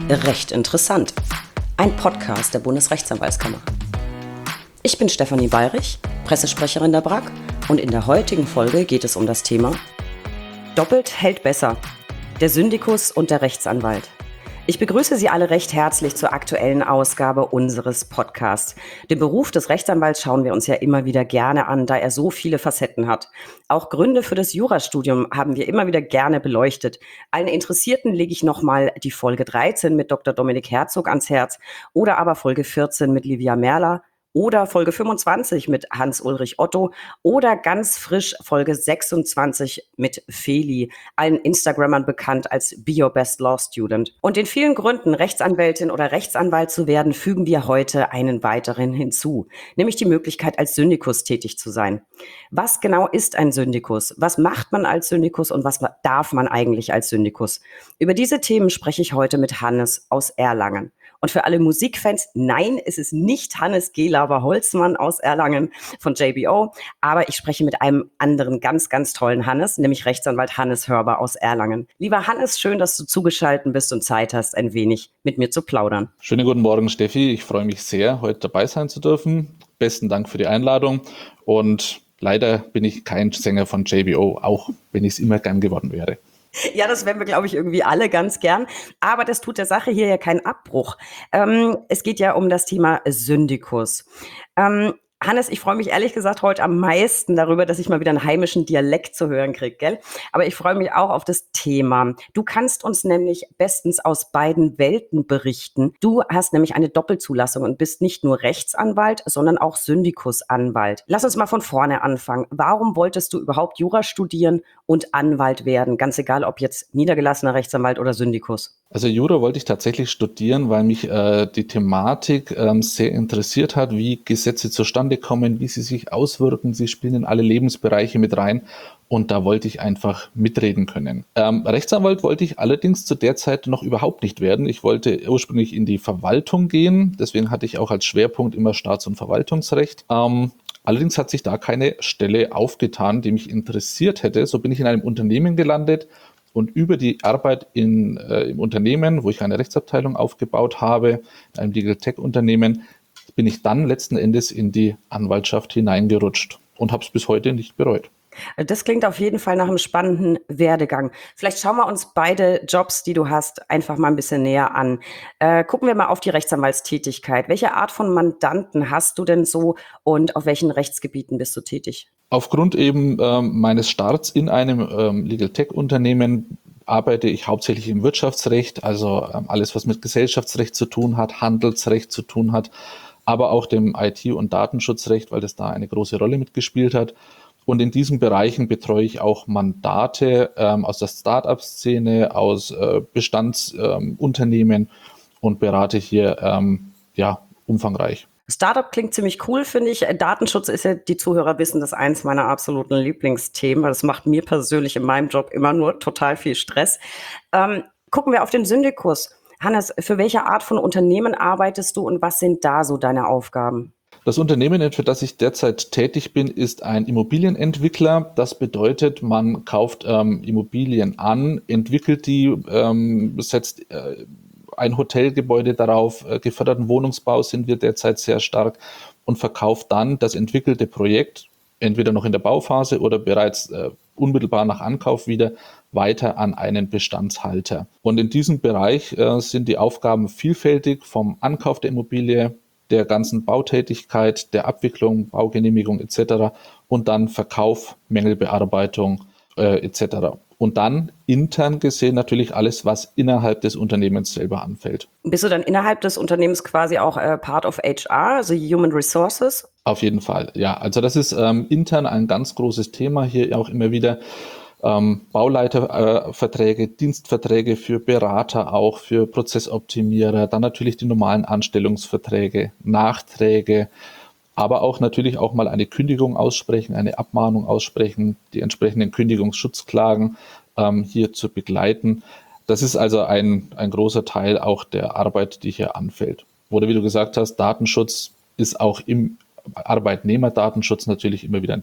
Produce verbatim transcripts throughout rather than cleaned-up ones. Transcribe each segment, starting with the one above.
Recht interessant. Ein Podcast der Bundesrechtsanwaltskammer. Ich bin Stefanie Bayrich, Pressesprecherin der B R A K, und in der heutigen Folge geht es um das Thema Doppelt hält besser. Der Syndikus und der Rechtsanwalt. Ich begrüße Sie alle recht herzlich zur aktuellen Ausgabe unseres Podcasts. Den Beruf des Rechtsanwalts schauen wir uns ja immer wieder gerne an, da er so viele Facetten hat. Auch Gründe für das Jurastudium haben wir immer wieder gerne beleuchtet. Allen Interessierten lege ich nochmal die Folge dreizehn mit Doktor Dominik Herzog ans Herz oder aber Folge vierzehn mit Livia Merler oder Folge fünfundzwanzig mit Hans-Ulrich Otto oder ganz frisch Folge sechsundzwanzig mit Feli, allen Instagrammern bekannt als Be Your Best Law Student. Und den vielen Gründen, Rechtsanwältin oder Rechtsanwalt zu werden, fügen wir heute einen weiteren hinzu, nämlich die Möglichkeit, als Syndikus tätig zu sein. Was genau ist ein Syndikus? Was macht man als Syndikus und was darf man eigentlich als Syndikus? Über diese Themen spreche ich heute mit Hannes aus Erlangen. Und für alle Musikfans, nein, es ist nicht Hannes Gelaber-Holzmann aus Erlangen von J B O, aber ich spreche mit einem anderen ganz, ganz tollen Hannes, nämlich Rechtsanwalt Hannes Hörber aus Erlangen. Lieber Hannes, schön, dass du zugeschaltet bist und Zeit hast, ein wenig mit mir zu plaudern. Schönen guten Morgen, Steffi. Ich freue mich sehr, heute dabei sein zu dürfen. Besten Dank für die Einladung und leider bin ich kein Sänger von J B O, auch wenn ich es immer gern geworden wäre. Ja, das wären wir, glaube ich, irgendwie alle ganz gern. Aber das tut der Sache hier ja keinen Abbruch. Ähm, es geht ja um das Thema Syndikus. Ähm, Hannes, ich freue mich ehrlich gesagt heute am meisten darüber, dass ich mal wieder einen heimischen Dialekt zu hören kriege, gell? Aber ich freue mich auch auf das Thema. Du kannst uns nämlich bestens aus beiden Welten berichten. Du hast nämlich eine Doppelzulassung und bist nicht nur Rechtsanwalt, sondern auch Syndikusanwalt. Lass uns mal von vorne anfangen. Warum wolltest du überhaupt Jura studieren und Anwalt werden? Ganz egal, ob jetzt niedergelassener Rechtsanwalt oder Syndikus. Also Jura wollte ich tatsächlich studieren, weil mich äh, die Thematik ähm, sehr interessiert hat, wie Gesetze zustande kommen, wie sie sich auswirken. Sie spielen in alle Lebensbereiche mit rein und da wollte ich einfach mitreden können. Ähm, Rechtsanwalt wollte ich allerdings zu der Zeit noch überhaupt nicht werden. Ich wollte ursprünglich in die Verwaltung gehen, deswegen hatte ich auch als Schwerpunkt immer Staats- und Verwaltungsrecht. Ähm, allerdings hat sich da keine Stelle aufgetan, die mich interessiert hätte. So bin ich in einem Unternehmen gelandet. Und über die Arbeit in, äh, im Unternehmen, wo ich eine Rechtsabteilung aufgebaut habe, in einem Legal Tech Unternehmen, bin ich dann letzten Endes in die Anwaltschaft hineingerutscht und habe es bis heute nicht bereut. Das klingt auf jeden Fall nach einem spannenden Werdegang. Vielleicht schauen wir uns beide Jobs, die du hast, einfach mal ein bisschen näher an. Äh, gucken wir mal auf die Rechtsanwaltstätigkeit. Welche Art von Mandanten hast du denn so und auf welchen Rechtsgebieten bist du tätig? Aufgrund eben ähm, meines Starts in einem ähm, Legal Tech Unternehmen arbeite ich hauptsächlich im Wirtschaftsrecht, also ähm, alles, was mit Gesellschaftsrecht zu tun hat, Handelsrecht zu tun hat, aber auch dem I T- und Datenschutzrecht, weil das da eine große Rolle mitgespielt hat. Und in diesen Bereichen betreue ich auch Mandate ähm, aus der Start-up-Szene, aus äh, Bestandsunternehmen ähm, und berate hier ähm, ja, umfangreich. Startup klingt ziemlich cool, finde ich. Datenschutz ist ja, die Zuhörer wissen, das ist eins meiner absoluten Lieblingsthemen. Das macht mir persönlich in meinem Job immer nur total viel Stress. Ähm, gucken wir auf den Syndikus. Hannes, für welche Art von Unternehmen arbeitest du und was sind da so deine Aufgaben? Das Unternehmen, für das ich derzeit tätig bin, ist ein Immobilienentwickler. Das bedeutet, man kauft ähm, Immobilien an, entwickelt die, ähm, setzt äh, ein Hotelgebäude darauf, äh, geförderten Wohnungsbau sind wir derzeit sehr stark und verkauft dann das entwickelte Projekt, entweder noch in der Bauphase oder bereits äh, unmittelbar nach Ankauf wieder, weiter an einen Bestandshalter. Und in diesem Bereich äh, sind die Aufgaben vielfältig, vom Ankauf der Immobilie, der ganzen Bautätigkeit, der Abwicklung, Baugenehmigung et cetera und dann Verkauf, Mängelbearbeitung äh, et cetera. Und dann intern gesehen natürlich alles, was innerhalb des Unternehmens selber anfällt. Bist du dann innerhalb des Unternehmens quasi auch äh, Part of H R, also Human Resources? Auf jeden Fall, ja. Also das ist ähm, intern ein ganz großes Thema, hier auch immer wieder ähm, Bauleiterverträge, äh, Dienstverträge für Berater auch, für Prozessoptimierer, dann natürlich die normalen Anstellungsverträge, Nachträge, aber auch natürlich auch mal eine Kündigung aussprechen, eine Abmahnung aussprechen, die entsprechenden Kündigungsschutzklagen ähm, hier zu begleiten. Das ist also ein, ein großer Teil auch der Arbeit, die hier anfällt. Oder wie du gesagt hast, Datenschutz ist auch im Arbeitnehmerdatenschutz natürlich immer wieder ein Thema.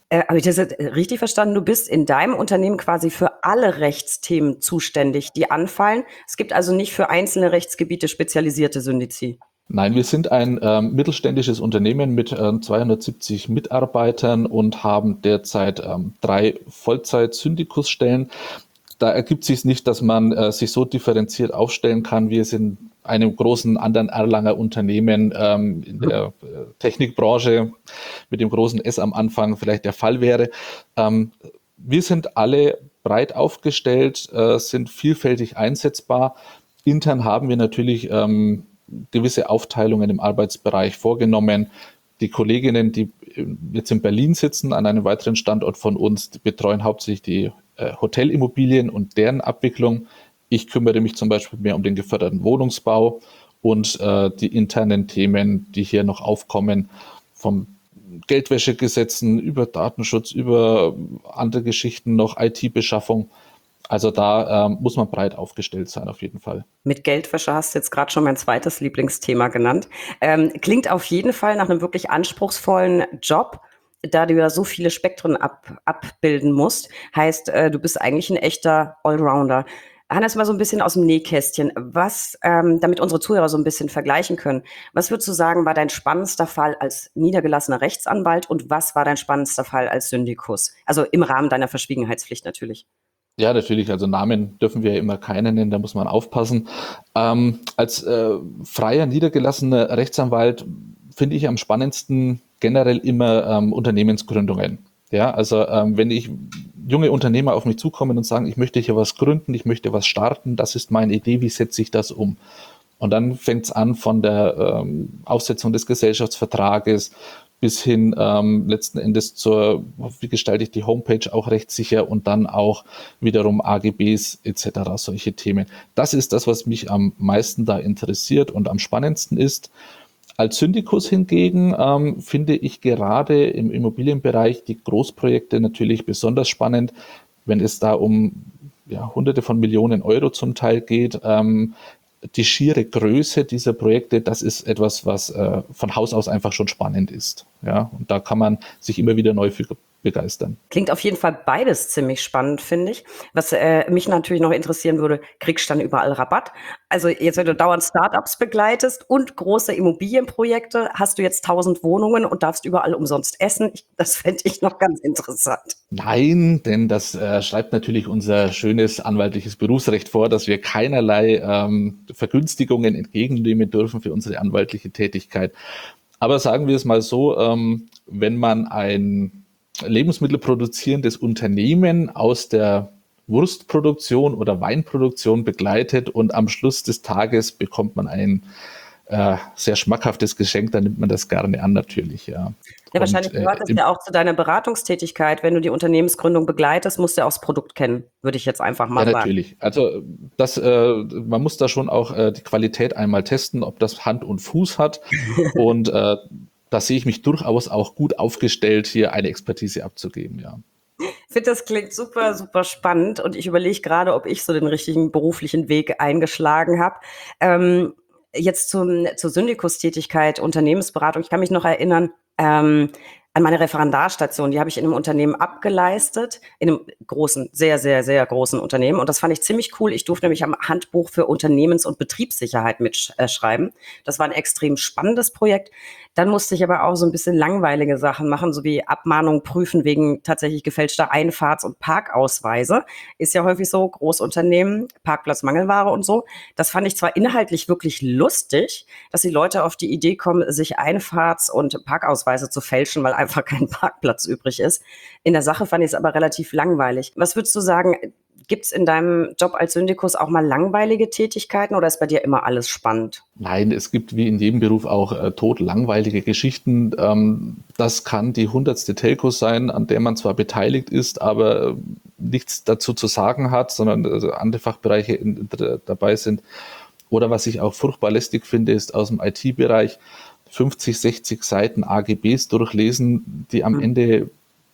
Äh, habe ich das jetzt richtig verstanden? Du bist in deinem Unternehmen quasi für alle Rechtsthemen zuständig, die anfallen. Es gibt also nicht für einzelne Rechtsgebiete spezialisierte Syndizi. Nein, wir sind ein ähm, mittelständisches Unternehmen mit ähm, zweihundertsiebzig Mitarbeitern und haben derzeit ähm, drei Vollzeit-Syndikusstellen. Da ergibt sich nicht, dass man äh, sich so differenziert aufstellen kann, wie es in einem großen anderen Erlanger Unternehmen ähm, in der äh, Technikbranche mit dem großen S am Anfang vielleicht der Fall wäre. Ähm, wir sind alle breit aufgestellt, äh, sind vielfältig einsetzbar. Intern haben wir natürlich ähm, gewisse Aufteilungen im Arbeitsbereich vorgenommen. Die Kolleginnen, die jetzt in Berlin sitzen, an einem weiteren Standort von uns, die betreuen hauptsächlich die äh, Hotelimmobilien und deren Abwicklung. Ich kümmere mich zum Beispiel mehr um den geförderten Wohnungsbau und äh, die internen Themen, die hier noch aufkommen, vom Geldwäschegesetzen über Datenschutz, über andere Geschichten noch, I T-Beschaffung. Also da ähm, muss man breit aufgestellt sein, auf jeden Fall. Mit Geldwäsche hast du jetzt gerade schon mein zweites Lieblingsthema genannt. Ähm, klingt auf jeden Fall nach einem wirklich anspruchsvollen Job, da du ja so viele Spektren ab, abbilden musst. Heißt, äh, du bist eigentlich ein echter Allrounder. Hannes, mal so ein bisschen aus dem Nähkästchen. Was, ähm, damit unsere Zuhörer so ein bisschen vergleichen können, was würdest du sagen, war dein spannendster Fall als niedergelassener Rechtsanwalt und was war dein spannendster Fall als Syndikus? Also im Rahmen deiner Verschwiegenheitspflicht natürlich. Ja, natürlich. Also Namen dürfen wir ja immer keine nennen, da muss man aufpassen. Ähm, als äh, freier, niedergelassener Rechtsanwalt finde ich am spannendsten generell immer ähm, Unternehmensgründungen. Ja, also ähm, wenn ich junge Unternehmer auf mich zukommen und sagen, ich möchte hier was gründen, ich möchte was starten, das ist meine Idee, wie setze ich das um? Und dann fängt es an von der ähm, Aufsetzung des Gesellschaftsvertrages bis hin ähm, letzten Endes zur, wie gestalte ich die Homepage auch rechtssicher und dann auch wiederum A G Bs et cetera, solche Themen. Das ist das, was mich am meisten da interessiert und am spannendsten ist. Als Syndikus hingegen ähm, finde ich gerade im Immobilienbereich die Großprojekte natürlich besonders spannend, wenn es da um ja, Hunderte von Millionen Euro zum Teil geht. Ähm, die schiere Größe dieser Projekte, das ist etwas, was äh, von Haus aus einfach schon spannend ist. Ja, und da kann man sich immer wieder neu für begeistern. Klingt auf jeden Fall beides ziemlich spannend, finde ich. Was äh, mich natürlich noch interessieren würde, kriegst du dann überall Rabatt? Also jetzt, wenn du dauernd Startups begleitest und große Immobilienprojekte, hast du jetzt tausend Wohnungen und darfst überall umsonst essen. Ich, das fände ich noch ganz interessant. Nein, denn das äh, schreibt natürlich unser schönes anwaltliches Berufsrecht vor, dass wir keinerlei ähm, Vergünstigungen entgegennehmen dürfen für unsere anwaltliche Tätigkeit. Aber sagen wir es mal so, ähm, wenn man ein lebensmittelproduzierendes Unternehmen aus der Wurstproduktion oder Weinproduktion begleitet und am Schluss des Tages bekommt man ein äh, sehr schmackhaftes Geschenk, dann nimmt man das gerne an natürlich, ja. Ja, wahrscheinlich Und, äh, gehört das im, ja auch zu deiner Beratungstätigkeit. Wenn du die Unternehmensgründung begleitest, musst du ja auch das Produkt kennen, würde ich jetzt einfach mal ja, sagen. natürlich. Also das, äh, man muss da schon auch äh, die Qualität einmal testen, ob das Hand und Fuß hat. Und äh, da sehe ich mich durchaus auch gut aufgestellt, hier eine Expertise abzugeben, ja. Ich finde, das klingt super, super spannend und ich überlege gerade, ob ich so den richtigen beruflichen Weg eingeschlagen habe. Ähm, jetzt zum, zur Syndikustätigkeit, Unternehmensberatung. Ich kann mich noch erinnern, ähm, an meine Referendarstation, die habe ich in einem Unternehmen abgeleistet, in einem großen, sehr, sehr, sehr großen Unternehmen. Und das fand ich ziemlich cool. Ich durfte nämlich am Handbuch für Unternehmens- und Betriebssicherheit mitschreiben. Das war ein extrem spannendes Projekt. Dann musste ich aber auch so ein bisschen langweilige Sachen machen, so wie Abmahnungen prüfen wegen tatsächlich gefälschter Einfahrts- und Parkausweise. Ist ja häufig so, Großunternehmen, Parkplatzmangelware und so. Das fand ich zwar inhaltlich wirklich lustig, dass die Leute auf die Idee kommen, sich Einfahrts- und Parkausweise zu fälschen, weil einfach kein Parkplatz übrig ist. In der Sache fand ich es aber relativ langweilig. Was würdest du sagen, gibt es in deinem Job als Syndikus auch mal langweilige Tätigkeiten oder ist bei dir immer alles spannend? Nein, es gibt wie in jedem Beruf auch äh, totlangweilige Geschichten. Ähm, das kann die hundertste Telco sein, an der man zwar beteiligt ist, aber äh, nichts dazu zu sagen hat, sondern also andere Fachbereiche in, in, dabei sind. Oder was ich auch furchtbar lästig finde, ist aus dem I T-Bereich fünfzig, sechzig Seiten A G Bs durchlesen, die am mhm. Ende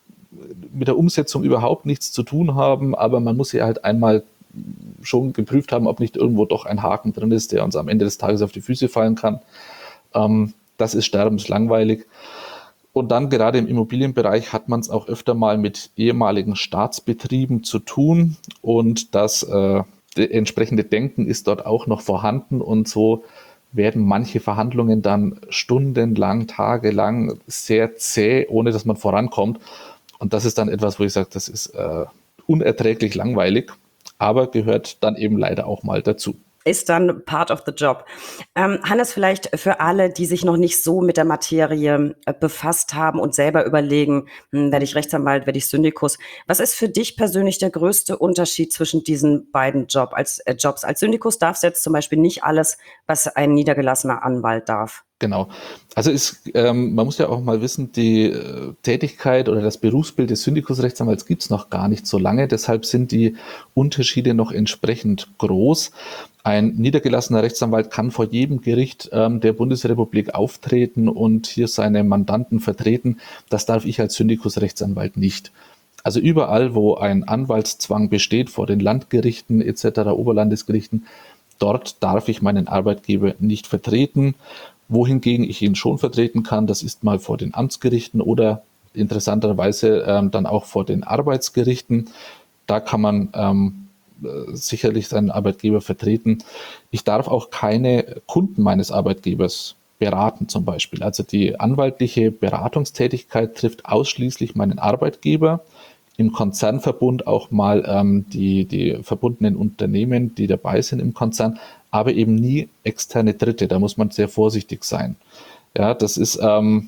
mit der Umsetzung überhaupt nichts zu tun haben, aber man muss ja halt einmal schon geprüft haben, ob nicht irgendwo doch ein Haken drin ist, der uns am Ende des Tages auf die Füße fallen kann. Ähm, das ist sterbenslangweilig. Und dann gerade im Immobilienbereich hat man es auch öfter mal mit ehemaligen Staatsbetrieben zu tun und das äh, entsprechende Denken ist dort auch noch vorhanden und so werden manche Verhandlungen dann stundenlang, tagelang sehr zäh, ohne dass man vorankommt. Und das ist dann etwas, wo ich sage, das ist äh, unerträglich langweilig, aber gehört dann eben leider auch mal dazu. Ist dann part of the job. Ähm, Hannes, vielleicht für alle, die sich noch nicht so mit der Materie äh, befasst haben und selber überlegen, hm, werde ich Rechtsanwalt, werde ich Syndikus. Was ist für dich persönlich der größte Unterschied zwischen diesen beiden Job als, äh, Jobs? Als Syndikus darfst du jetzt zum Beispiel nicht alles, was ein niedergelassener Anwalt darf. Genau. Also ist, ähm, man muss ja auch mal wissen, die äh, Tätigkeit oder das Berufsbild des Syndikusrechtsanwalts gibt es noch gar nicht so lange. Deshalb sind die Unterschiede noch entsprechend groß. Ein niedergelassener Rechtsanwalt kann vor jedem Gericht ähm, der Bundesrepublik auftreten und hier seine Mandanten vertreten. Das darf ich als Syndikusrechtsanwalt nicht. Also überall, wo ein Anwaltszwang besteht, vor den Landgerichten et cetera, Oberlandesgerichten, dort darf ich meinen Arbeitgeber nicht vertreten. Wohingegen ich ihn schon vertreten kann, das ist mal vor den Amtsgerichten oder interessanterweise ähm, dann auch vor den Arbeitsgerichten. Da kann man ähm, sicherlich seinen Arbeitgeber vertreten. Ich darf auch keine Kunden meines Arbeitgebers beraten zum Beispiel. Also die anwaltliche Beratungstätigkeit trifft ausschließlich meinen Arbeitgeber. Im Konzernverbund auch mal ähm, die, die verbundenen Unternehmen, die dabei sind im Konzern, aber eben nie externe Dritte. Da muss man sehr vorsichtig sein. Ja, das ist ähm,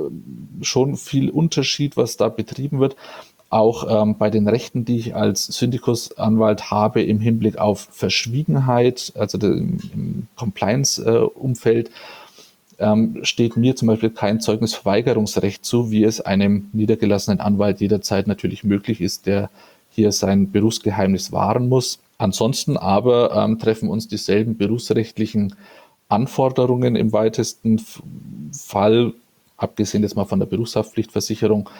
schon viel Unterschied, was da betrieben wird. Auch ähm, bei den Rechten, die ich als Syndikusanwalt habe im Hinblick auf Verschwiegenheit, also im, im Compliance-Umfeld, ähm, steht mir zum Beispiel kein Zeugnisverweigerungsrecht zu, wie es einem niedergelassenen Anwalt jederzeit natürlich möglich ist, der hier sein Berufsgeheimnis wahren muss. Ansonsten aber ähm, treffen uns dieselben berufsrechtlichen Anforderungen im weitesten Fall, abgesehen jetzt mal von der Berufshaftpflichtversicherung.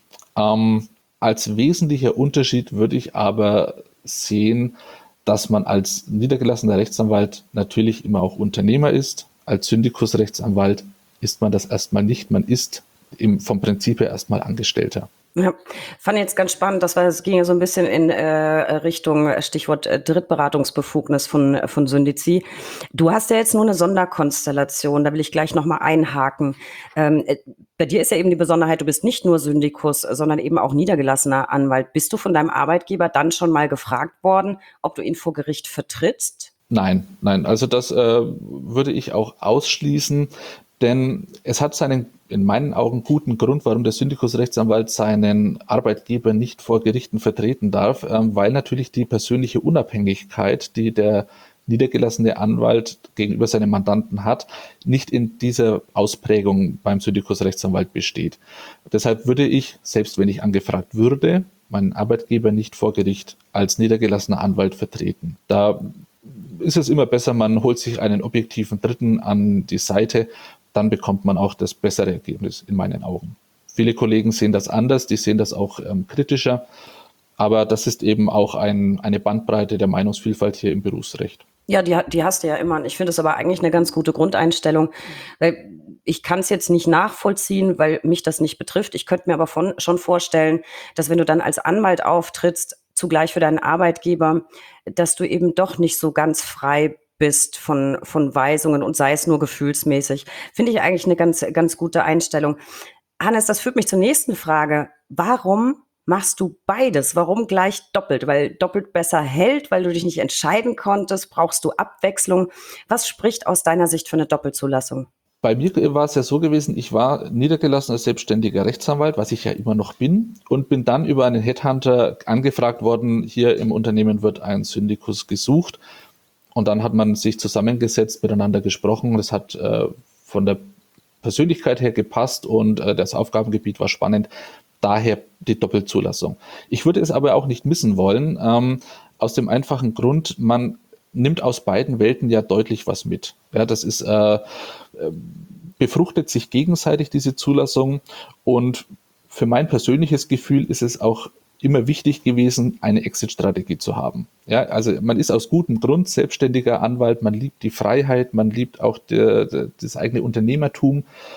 Ähm, als wesentlicher Unterschied würde ich aber sehen, dass man als niedergelassener Rechtsanwalt natürlich immer auch Unternehmer ist. Als Syndikusrechtsanwalt ist man das erstmal nicht. Man ist im, vom Prinzip her erstmal Angestellter. Ja, fand ich jetzt ganz spannend, das war, es ging ja so ein bisschen in äh, Richtung Stichwort äh, Drittberatungsbefugnis von, von Syndizi. Du hast ja jetzt nur eine Sonderkonstellation, da will ich gleich nochmal einhaken. Ähm, äh, bei dir ist ja eben die Besonderheit, du bist nicht nur Syndikus, sondern eben auch niedergelassener Anwalt. Bist du von deinem Arbeitgeber dann schon mal gefragt worden, ob du ihn vor Gericht vertrittst? Nein, nein, also das äh, würde ich auch ausschließen, denn es hat seinen in meinen Augen guten Grund, warum der Syndikusrechtsanwalt seinen Arbeitgeber nicht vor Gerichten vertreten darf, ähm, weil natürlich die persönliche Unabhängigkeit, die der niedergelassene Anwalt gegenüber seinem Mandanten hat, nicht in dieser Ausprägung beim Syndikusrechtsanwalt besteht. Deshalb würde ich, selbst wenn ich angefragt würde, meinen Arbeitgeber nicht vor Gericht als niedergelassener Anwalt vertreten. Da ist es immer besser, man holt sich einen objektiven Dritten an die Seite, dann bekommt man auch das bessere Ergebnis in meinen Augen. Viele Kollegen sehen das anders, die sehen das auch ähm, kritischer, aber das ist eben auch ein, eine Bandbreite der Meinungsvielfalt hier im Berufsrecht. Ja, die, die hast du ja immer. Ich finde es aber eigentlich eine ganz gute Grundeinstellung, weil ich kann es jetzt nicht nachvollziehen, weil mich das nicht betrifft. Ich könnte mir aber von, schon vorstellen, dass wenn du dann als Anwalt auftrittst, zugleich für deinen Arbeitgeber, dass du eben doch nicht so ganz frei bist von, von Weisungen und sei es nur gefühlsmäßig. Finde ich eigentlich eine ganz, ganz gute Einstellung. Hannes, das führt mich zur nächsten Frage. Warum machst du beides? Warum gleich doppelt? Weil doppelt besser hält, weil du dich nicht entscheiden konntest? Brauchst du Abwechslung? Was spricht aus deiner Sicht für eine Doppelzulassung? Bei mir war es ja so gewesen, ich war niedergelassener selbstständiger Rechtsanwalt, was ich ja immer noch bin, und bin dann über einen Headhunter angefragt worden, hier im Unternehmen wird ein Syndikus gesucht. Und dann hat man sich zusammengesetzt, miteinander gesprochen. Das hat äh, von der Persönlichkeit her gepasst und äh, das Aufgabengebiet war spannend. Daher die Doppelzulassung. Ich würde es aber auch nicht missen wollen, ähm, aus dem einfachen Grund, man nimmt aus beiden Welten ja deutlich was mit. Ja, das ist äh, befruchtet sich gegenseitig, diese Zulassung. Und für mein persönliches Gefühl ist es auch immer wichtig gewesen, eine Exit-Strategie zu haben. Ja, also man ist aus gutem Grund selbstständiger Anwalt, man liebt die Freiheit, man liebt auch der, der, das eigene Unternehmertum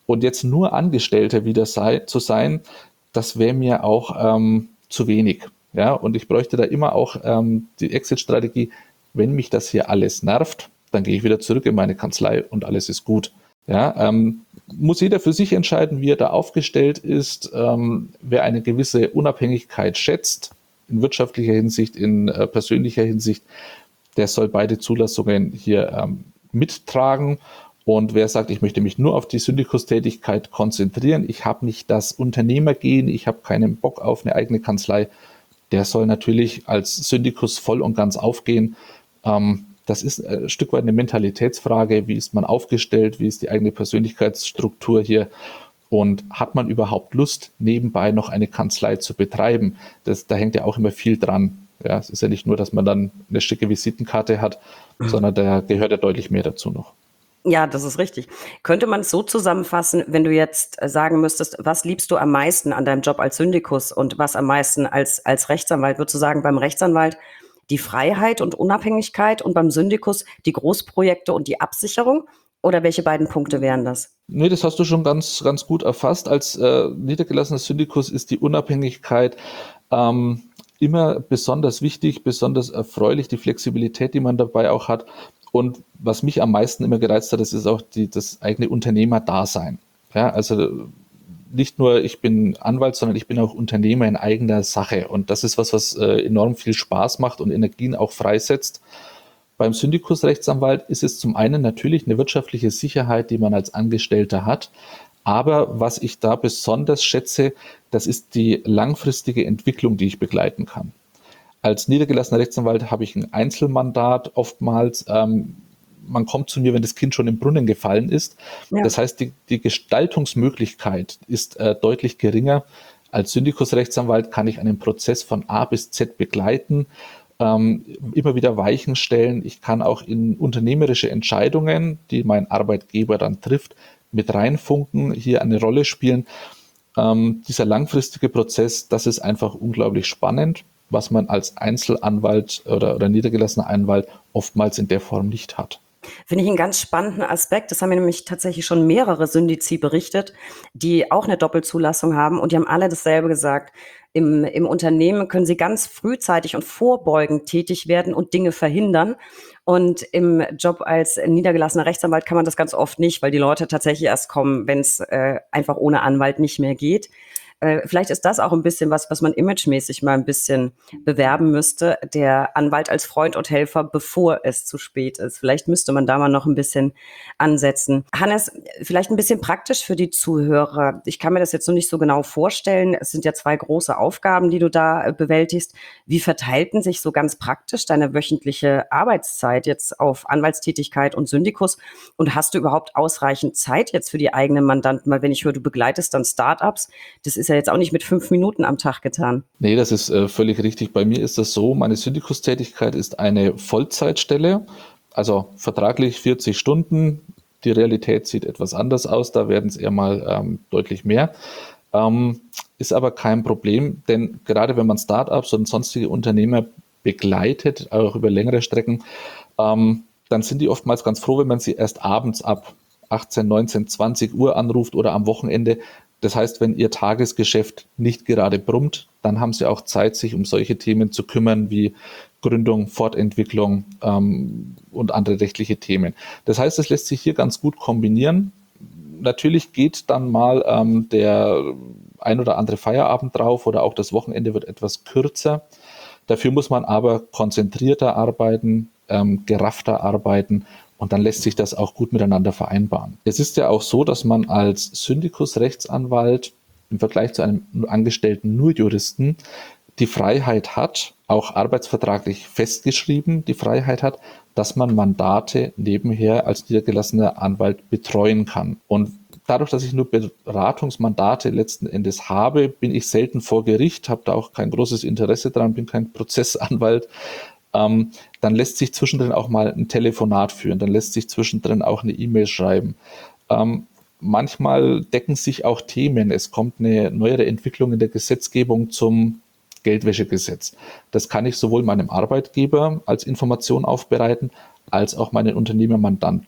Und jetzt nur Angestellter wieder sei, zu sein, das wäre mir auch ähm, zu wenig. Ja, und ich bräuchte da immer auch ähm, die Exit-Strategie, wenn mich das hier alles nervt, dann gehe ich wieder zurück in meine Kanzlei und alles ist gut. Ja, ähm, muss jeder für sich entscheiden, wie er da aufgestellt ist. Ähm, wer eine gewisse Unabhängigkeit schätzt, in wirtschaftlicher Hinsicht, in äh, persönlicher Hinsicht, der soll beide Zulassungen hier ähm, mittragen. Und wer sagt, ich möchte mich nur auf die Syndikustätigkeit konzentrieren, ich habe nicht das Unternehmergehen, ich habe keinen Bock auf eine eigene Kanzlei, der soll natürlich als Syndikus voll und ganz aufgehen. Ähm, das ist ein Stück weit eine Mentalitätsfrage, wie ist man aufgestellt, wie ist die eigene Persönlichkeitsstruktur hier und hat man überhaupt Lust, nebenbei noch eine Kanzlei zu betreiben? Das, da hängt ja auch immer viel dran. Ja, es ist ja nicht nur, dass man dann eine schicke Visitenkarte hat, sondern da gehört ja deutlich mehr dazu noch. Ja, das ist richtig. Könnte man es so zusammenfassen, wenn du jetzt sagen müsstest, was liebst du am meisten an deinem Job als Syndikus und was am meisten als, als Rechtsanwalt? Würdest du sagen, beim Rechtsanwalt die Freiheit und Unabhängigkeit und beim Syndikus die Großprojekte und die Absicherung? Oder welche beiden Punkte wären das? Nee, das hast du schon ganz, ganz gut erfasst. Als äh, niedergelassener Syndikus ist die Unabhängigkeit ähm, immer besonders wichtig, besonders erfreulich, die Flexibilität, die man dabei auch hat. Und was mich am meisten immer gereizt hat, das ist auch die, das eigene Unternehmerdasein. Ja, also nicht nur ich bin Anwalt, sondern ich bin auch Unternehmer in eigener Sache. Und das ist was, was äh, enorm viel Spaß macht und Energien auch freisetzt. Beim Syndikusrechtsanwalt ist es zum einen natürlich eine wirtschaftliche Sicherheit, die man als Angestellter hat. Aber was ich da besonders schätze, das ist die langfristige Entwicklung, die ich begleiten kann. Als niedergelassener Rechtsanwalt habe ich ein Einzelmandat oftmals. Ähm, man kommt zu mir, wenn das Kind schon im Brunnen gefallen ist. Ja. Das heißt, die, die Gestaltungsmöglichkeit ist äh, deutlich geringer. Als Syndikusrechtsanwalt kann ich einen Prozess von A bis Z begleiten, ähm, immer wieder Weichen stellen. Ich kann auch in unternehmerische Entscheidungen, die mein Arbeitgeber dann trifft, mit reinfunken, hier eine Rolle spielen. Ähm, dieser langfristige Prozess, das ist einfach unglaublich spannend, was man als Einzelanwalt oder, oder niedergelassener Anwalt oftmals in der Form nicht hat. Finde ich einen ganz spannenden Aspekt. Das haben mir nämlich tatsächlich schon mehrere Syndizi berichtet, die auch eine Doppelzulassung haben und die haben alle dasselbe gesagt. Im, im Unternehmen können sie ganz frühzeitig und vorbeugend tätig werden und Dinge verhindern. Und im Job als niedergelassener Rechtsanwalt kann man das ganz oft nicht, weil die Leute tatsächlich erst kommen, wenn es äh, einfach ohne Anwalt nicht mehr geht. Vielleicht ist das auch ein bisschen was, was man imagemäßig mal ein bisschen bewerben müsste. Der Anwalt als Freund und Helfer, bevor es zu spät ist. Vielleicht müsste man da mal noch ein bisschen ansetzen. Hannes, vielleicht ein bisschen praktisch für die Zuhörer. Ich kann mir das jetzt noch nicht so genau vorstellen. Es sind ja zwei große Aufgaben, die du da bewältigst. Wie verteilten sich so ganz praktisch deine wöchentliche Arbeitszeit jetzt auf Anwaltstätigkeit und Syndikus? Und hast du überhaupt ausreichend Zeit jetzt für die eigenen Mandanten? Weil wenn ich höre, du begleitest dann Startups, das ist ja jetzt auch nicht mit fünf Minuten am Tag getan. Nee, das ist äh, völlig richtig. Bei mir ist das so, meine Syndikustätigkeit ist eine Vollzeitstelle, also vertraglich vierzig Stunden. Die Realität sieht etwas anders aus, da werden es eher mal ähm, deutlich mehr. Ähm, ist aber kein Problem, denn gerade wenn man Startups und sonstige Unternehmer begleitet, auch über längere Strecken, ähm, dann sind die oftmals ganz froh, wenn man sie erst abends ab achtzehn, neunzehn, zwanzig Uhr anruft oder am Wochenende. Das heißt, wenn Ihr Tagesgeschäft nicht gerade brummt, dann haben Sie auch Zeit, sich um solche Themen zu kümmern wie Gründung, Fortentwicklung ähm, und andere rechtliche Themen. Das heißt, es lässt sich hier ganz gut kombinieren. Natürlich geht dann mal ähm, der ein oder andere Feierabend drauf oder auch das Wochenende wird etwas kürzer. Dafür muss man aber konzentrierter arbeiten, ähm, geraffter arbeiten. Und dann lässt sich das auch gut miteinander vereinbaren. Es ist ja auch so, dass man als Syndikus-Rechtsanwalt im Vergleich zu einem Angestellten nur Juristen die Freiheit hat, auch arbeitsvertraglich festgeschrieben, die Freiheit hat, dass man Mandate nebenher als niedergelassener Anwalt betreuen kann. Und dadurch, dass ich nur Beratungsmandate letzten Endes habe, bin ich selten vor Gericht, habe da auch kein großes Interesse dran, bin kein Prozessanwalt. Ähm, dann lässt sich zwischendrin auch mal ein Telefonat führen, dann lässt sich zwischendrin auch eine E-Mail schreiben. Ähm, manchmal decken sich auch Themen. Es kommt eine neuere Entwicklung in der Gesetzgebung zum Geldwäschegesetz. Das kann ich sowohl meinem Arbeitgeber als Information aufbereiten, als auch meinen Unternehmermandanten.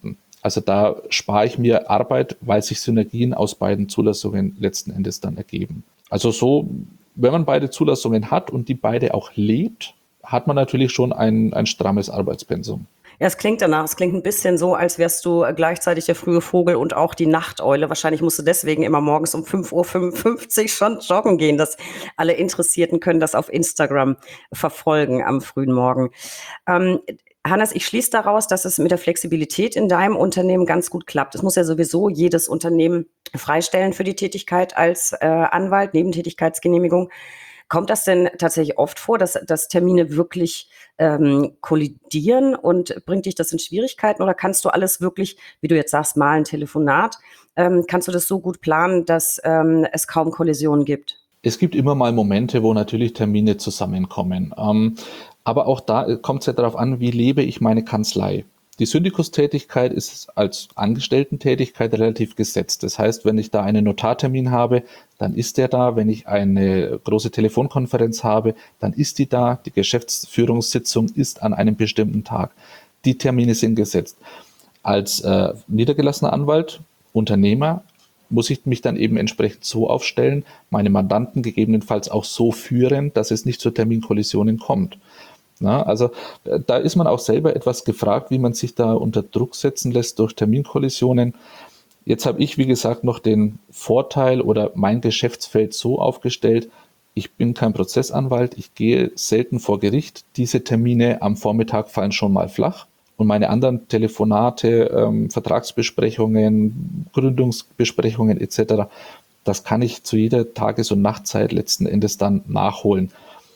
Also da spare ich mir Arbeit, weil sich Synergien aus beiden Zulassungen letzten Endes dann ergeben. Also so, wenn man beide Zulassungen hat und die beide auch lebt, hat man natürlich schon ein, ein strammes Arbeitspensum. Ja, es klingt danach. Es klingt ein bisschen so, als wärst du gleichzeitig der frühe Vogel und auch die Nachteule. Wahrscheinlich musst du deswegen immer morgens um fünf Uhr fünfundfünfzig schon joggen gehen, dass alle Interessierten können das auf Instagram verfolgen am frühen Morgen. Ähm, Hannes, ich schließe daraus, dass es mit der Flexibilität in deinem Unternehmen ganz gut klappt. Es muss ja sowieso jedes Unternehmen freistellen für die Tätigkeit als äh, Anwalt, Nebentätigkeitsgenehmigung. Kommt das denn tatsächlich oft vor, dass, dass Termine wirklich ähm, kollidieren und bringt dich das in Schwierigkeiten oder kannst du alles wirklich, wie du jetzt sagst, mal ein Telefonat, ähm, kannst du das so gut planen, dass ähm, es kaum Kollisionen gibt? Es gibt immer mal Momente, wo natürlich Termine zusammenkommen. Ähm, aber auch da kommt es ja darauf an, wie lebe ich meine Kanzlei. Die Syndikustätigkeit ist als Angestellten-Tätigkeit relativ gesetzt. Das heißt, wenn ich da einen Notartermin habe, dann ist der da. Wenn ich eine große Telefonkonferenz habe, dann ist die da. Die Geschäftsführungssitzung ist an einem bestimmten Tag. Die Termine sind gesetzt. Als äh, niedergelassener Anwalt, Unternehmer, muss ich mich dann eben entsprechend so aufstellen, meine Mandanten gegebenenfalls auch so führen, dass es nicht zu Terminkollisionen kommt. Na, also da ist man auch selber etwas gefragt, wie man sich da unter Druck setzen lässt durch Terminkollisionen. Jetzt habe ich, wie gesagt, noch den Vorteil oder mein Geschäftsfeld so aufgestellt, ich bin kein Prozessanwalt, ich gehe selten vor Gericht. Diese Termine am Vormittag fallen schon mal flach. Und meine anderen Telefonate, ähm, Vertragsbesprechungen, Gründungsbesprechungen et cetera, das kann ich zu jeder Tages- und Nachtzeit letzten Endes dann nachholen.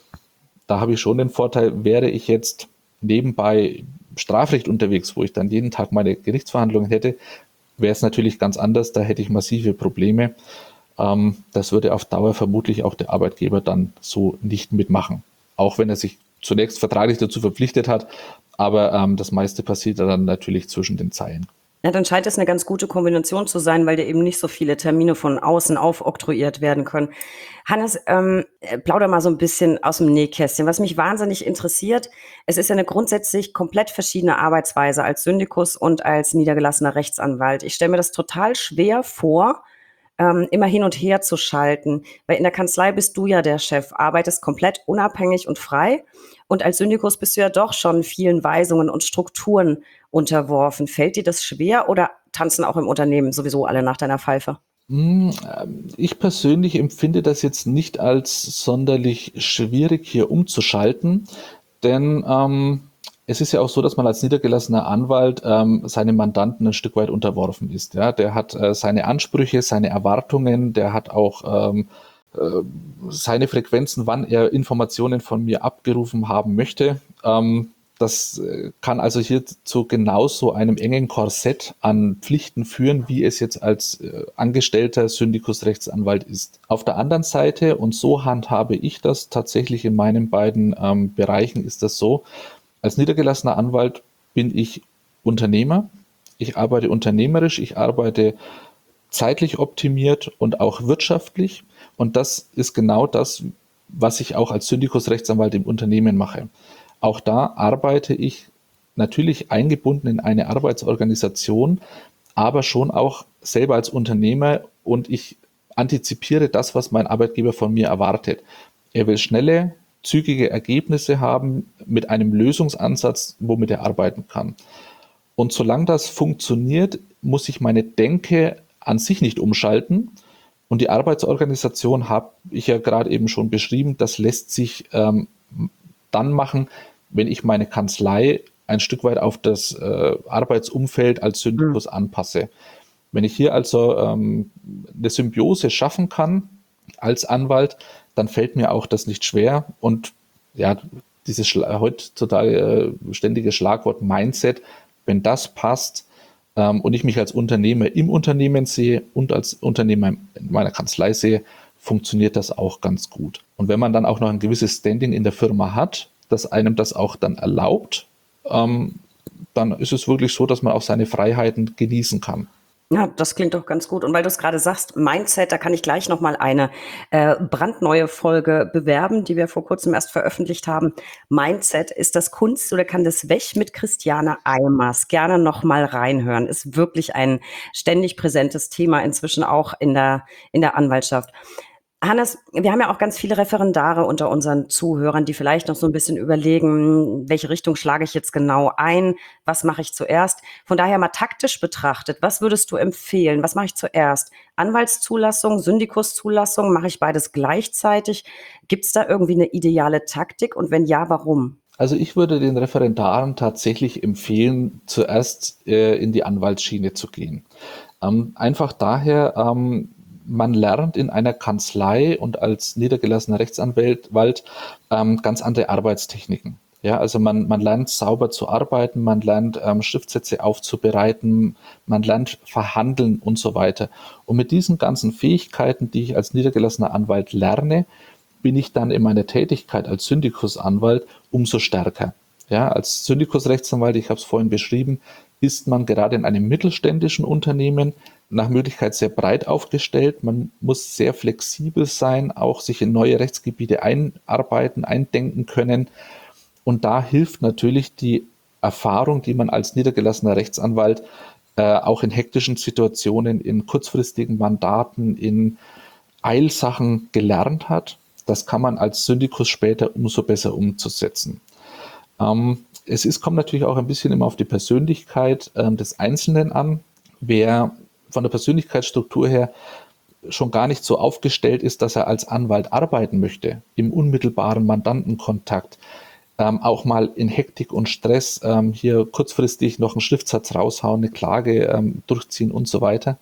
Da habe ich schon den Vorteil, wäre ich jetzt nebenbei Strafrecht unterwegs, wo ich dann jeden Tag meine Gerichtsverhandlungen hätte, wäre es natürlich ganz anders, da hätte ich massive Probleme. Ähm, das würde auf Dauer vermutlich auch der Arbeitgeber dann so nicht mitmachen. Auch wenn er sich zunächst vertraglich dazu verpflichtet hat, aber ähm, das meiste passiert dann natürlich zwischen den Zeilen. Ja, dann scheint es eine ganz gute Kombination zu sein, weil dir eben nicht so viele Termine von außen aufoktroyiert werden können. Hannes, ähm, plauder mal so ein bisschen aus dem Nähkästchen. Was mich wahnsinnig interessiert, es ist ja eine grundsätzlich komplett verschiedene Arbeitsweise als Syndikus und als niedergelassener Rechtsanwalt. Ich stelle mir das total schwer vor, ähm, immer hin und her zu schalten. Weil in der Kanzlei bist du ja der Chef, arbeitest komplett unabhängig und frei. Und als Syndikus bist du ja doch schon vielen Weisungen und Strukturen unterworfen. Fällt dir das schwer oder tanzen auch im Unternehmen sowieso alle nach deiner Pfeife? Ich persönlich empfinde das jetzt nicht als sonderlich schwierig, hier umzuschalten, denn ähm, es ist ja auch so, dass man als niedergelassener Anwalt ähm, seinem Mandanten ein Stück weit unterworfen ist. Ja? Der hat äh, seine Ansprüche, seine Erwartungen, der hat auch ähm, äh, seine Frequenzen, wann er Informationen von mir abgerufen haben möchte. Ähm, Das kann also hier zu genauso einem engen Korsett an Pflichten führen, wie es jetzt als äh, angestellter Syndikusrechtsanwalt ist. Auf der anderen Seite, und so handhabe ich das tatsächlich in meinen beiden ähm, Bereichen, ist das so, als niedergelassener Anwalt bin ich Unternehmer, ich arbeite unternehmerisch, ich arbeite zeitlich optimiert und auch wirtschaftlich. Und das ist genau das, was ich auch als Syndikusrechtsanwalt im Unternehmen mache. Auch da arbeite ich natürlich eingebunden in eine Arbeitsorganisation, aber schon auch selber als Unternehmer und ich antizipiere das, was mein Arbeitgeber von mir erwartet. Er will schnelle, zügige Ergebnisse haben mit einem Lösungsansatz, womit er arbeiten kann. Und solange das funktioniert, muss ich meine Denke an sich nicht umschalten. Und die Arbeitsorganisation habe ich ja gerade eben schon beschrieben, das lässt sich ähm, dann machen, wenn ich meine Kanzlei ein Stück weit auf das äh, Arbeitsumfeld als Syndikus mhm. anpasse. Wenn ich hier also ähm, eine Symbiose schaffen kann als Anwalt, dann fällt mir auch das nicht schwer. Und ja, dieses Schla- heutzutage äh, ständige Schlagwort Mindset, wenn das passt ähm, und ich mich als Unternehmer im Unternehmen sehe und als Unternehmer in meiner Kanzlei sehe, funktioniert das auch ganz gut. Und wenn man dann auch noch ein gewisses Standing in der Firma hat, das einem das auch dann erlaubt, ähm, dann ist es wirklich so, dass man auch seine Freiheiten genießen kann. Ja, das klingt doch ganz gut. Und weil du es gerade sagst, Mindset, da kann ich gleich nochmal eine äh, brandneue Folge bewerben, die wir vor kurzem erst veröffentlicht haben. Mindset, ist das Kunst oder kann das weg, mit Christiane Eimers? Gerne nochmal reinhören. Ist wirklich ein ständig präsentes Thema, inzwischen auch in der, in der Anwaltschaft. Hannes, wir haben ja auch ganz viele Referendare unter unseren Zuhörern, die vielleicht noch so ein bisschen überlegen, welche Richtung schlage ich jetzt genau ein, was mache ich zuerst. Von daher mal taktisch betrachtet, was würdest du empfehlen? Was mache ich zuerst? Anwaltszulassung, Syndikuszulassung, mache ich beides gleichzeitig? Gibt es da irgendwie eine ideale Taktik und wenn ja, warum? Also ich würde den Referendaren tatsächlich empfehlen, zuerst äh, in die Anwaltsschiene zu gehen. Ähm, einfach daher, ähm, man lernt in einer Kanzlei und als niedergelassener Rechtsanwalt Wald, ähm, ganz andere Arbeitstechniken. Ja, also man, man lernt sauber zu arbeiten, man lernt ähm, Schriftsätze aufzubereiten, man lernt verhandeln und so weiter. Und mit diesen ganzen Fähigkeiten, die ich als niedergelassener Anwalt lerne, bin ich dann in meiner Tätigkeit als Syndikusanwalt umso stärker. Ja, als Syndikusrechtsanwalt, ich habe es vorhin beschrieben, ist man gerade in einem mittelständischen Unternehmen nach Möglichkeit sehr breit aufgestellt. Man muss sehr flexibel sein, auch sich in neue Rechtsgebiete einarbeiten, eindenken können. Und da hilft natürlich die Erfahrung, die man als niedergelassener Rechtsanwalt äh, auch in hektischen Situationen, in kurzfristigen Mandaten, in Eilsachen gelernt hat. Das kann man als Syndikus später umso besser umzusetzen. Ähm, es ist, kommt natürlich auch ein bisschen immer auf die Persönlichkeit ähm, des Einzelnen an. Wer von der Persönlichkeitsstruktur her schon gar nicht so aufgestellt ist, dass er als Anwalt arbeiten möchte, im unmittelbaren Mandantenkontakt, ähm, auch mal in Hektik und Stress ähm, hier kurzfristig noch einen Schriftsatz raushauen, eine Klage ähm, durchziehen und so weiter.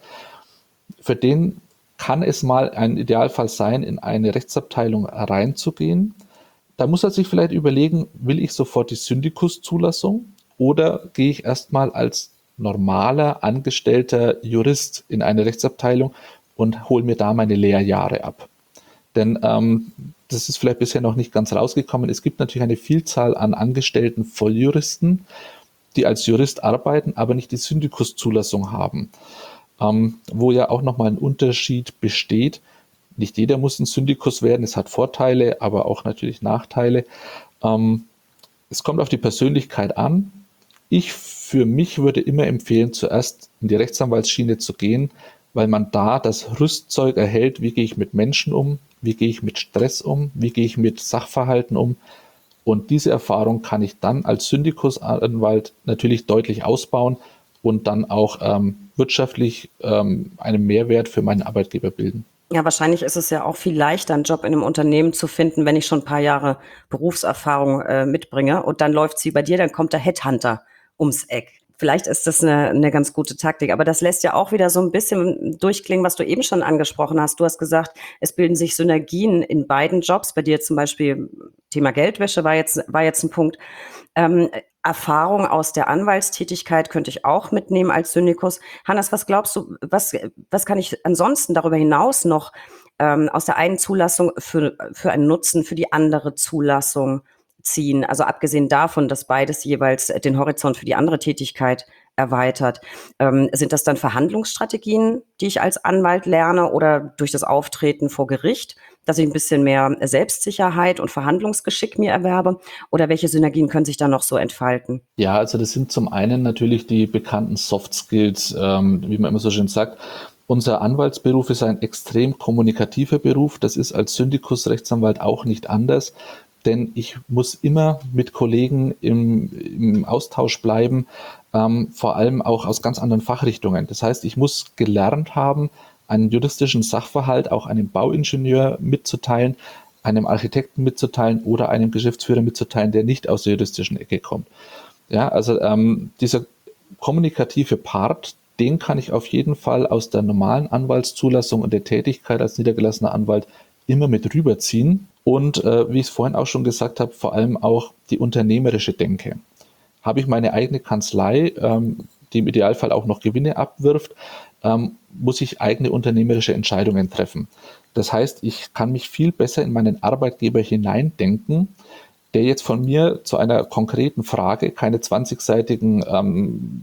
Für den kann es mal ein Idealfall sein, in eine Rechtsabteilung reinzugehen. Da muss er sich vielleicht überlegen, will ich sofort die Syndikuszulassung oder gehe ich erstmal als normaler, angestellter Jurist in eine Rechtsabteilung und hole mir da meine Lehrjahre ab. Denn ähm, das ist vielleicht bisher noch nicht ganz rausgekommen. Es gibt natürlich eine Vielzahl an angestellten Volljuristen, die als Jurist arbeiten, aber nicht die Syndikuszulassung haben. Ähm, wo ja auch nochmal ein Unterschied besteht. Nicht jeder muss ein Syndikus werden, es hat Vorteile, aber auch natürlich Nachteile. Ähm, es kommt auf die Persönlichkeit an. Ich für mich würde immer empfehlen, zuerst in die Rechtsanwaltsschiene zu gehen, weil man da das Rüstzeug erhält, wie gehe ich mit Menschen um, wie gehe ich mit Stress um, wie gehe ich mit Sachverhalten um. Und diese Erfahrung kann ich dann als Syndikusanwalt natürlich deutlich ausbauen und dann auch ähm, wirtschaftlich ähm, einen Mehrwert für meinen Arbeitgeber bilden. Ja, wahrscheinlich ist es ja auch viel leichter, einen Job in einem Unternehmen zu finden, wenn ich schon ein paar Jahre Berufserfahrung äh, mitbringe und dann läuft sie bei dir, dann kommt der Headhunter ums Eck. Vielleicht ist das eine, eine ganz gute Taktik, aber das lässt ja auch wieder so ein bisschen durchklingen, was du eben schon angesprochen hast. Du hast gesagt, es bilden sich Synergien in beiden Jobs. Bei dir zum Beispiel Thema Geldwäsche war jetzt, war jetzt ein Punkt. Ähm, Erfahrung aus der Anwaltstätigkeit könnte ich auch mitnehmen als Syndikus. Hannes, was glaubst du, was, was kann ich ansonsten darüber hinaus noch ähm, aus der einen Zulassung für, für einen Nutzen für die andere Zulassung ziehen? Also abgesehen davon, dass beides jeweils den Horizont für die andere Tätigkeit erweitert. Ähm, sind das dann Verhandlungsstrategien, die ich als Anwalt lerne oder durch das Auftreten vor Gericht, dass ich ein bisschen mehr Selbstsicherheit und Verhandlungsgeschick mir erwerbe? Oder welche Synergien können sich da noch so entfalten? Ja, also das sind zum einen natürlich die bekannten Soft Skills, ähm, wie man immer so schön sagt. Unser Anwaltsberuf ist ein extrem kommunikativer Beruf. Das ist als Syndikusrechtsanwalt auch nicht anders, denn ich muss immer mit Kollegen im, im Austausch bleiben, ähm, vor allem auch aus ganz anderen Fachrichtungen. Das heißt, ich muss gelernt haben, einen juristischen Sachverhalt auch einem Bauingenieur mitzuteilen, einem Architekten mitzuteilen oder einem Geschäftsführer mitzuteilen, der nicht aus der juristischen Ecke kommt. Ja, also ähm, dieser kommunikative Part, den kann ich auf jeden Fall aus der normalen Anwaltszulassung und der Tätigkeit als niedergelassener Anwalt immer mit rüberziehen. Und äh, wie ich es vorhin auch schon gesagt habe, vor allem auch die unternehmerische Denke. Habe ich meine eigene Kanzlei, ähm, die im Idealfall auch noch Gewinne abwirft, ähm, muss ich eigene unternehmerische Entscheidungen treffen. Das heißt, ich kann mich viel besser in meinen Arbeitgeber hineindenken, der jetzt von mir zu einer konkreten Frage keine zwanzigseitigen ähm,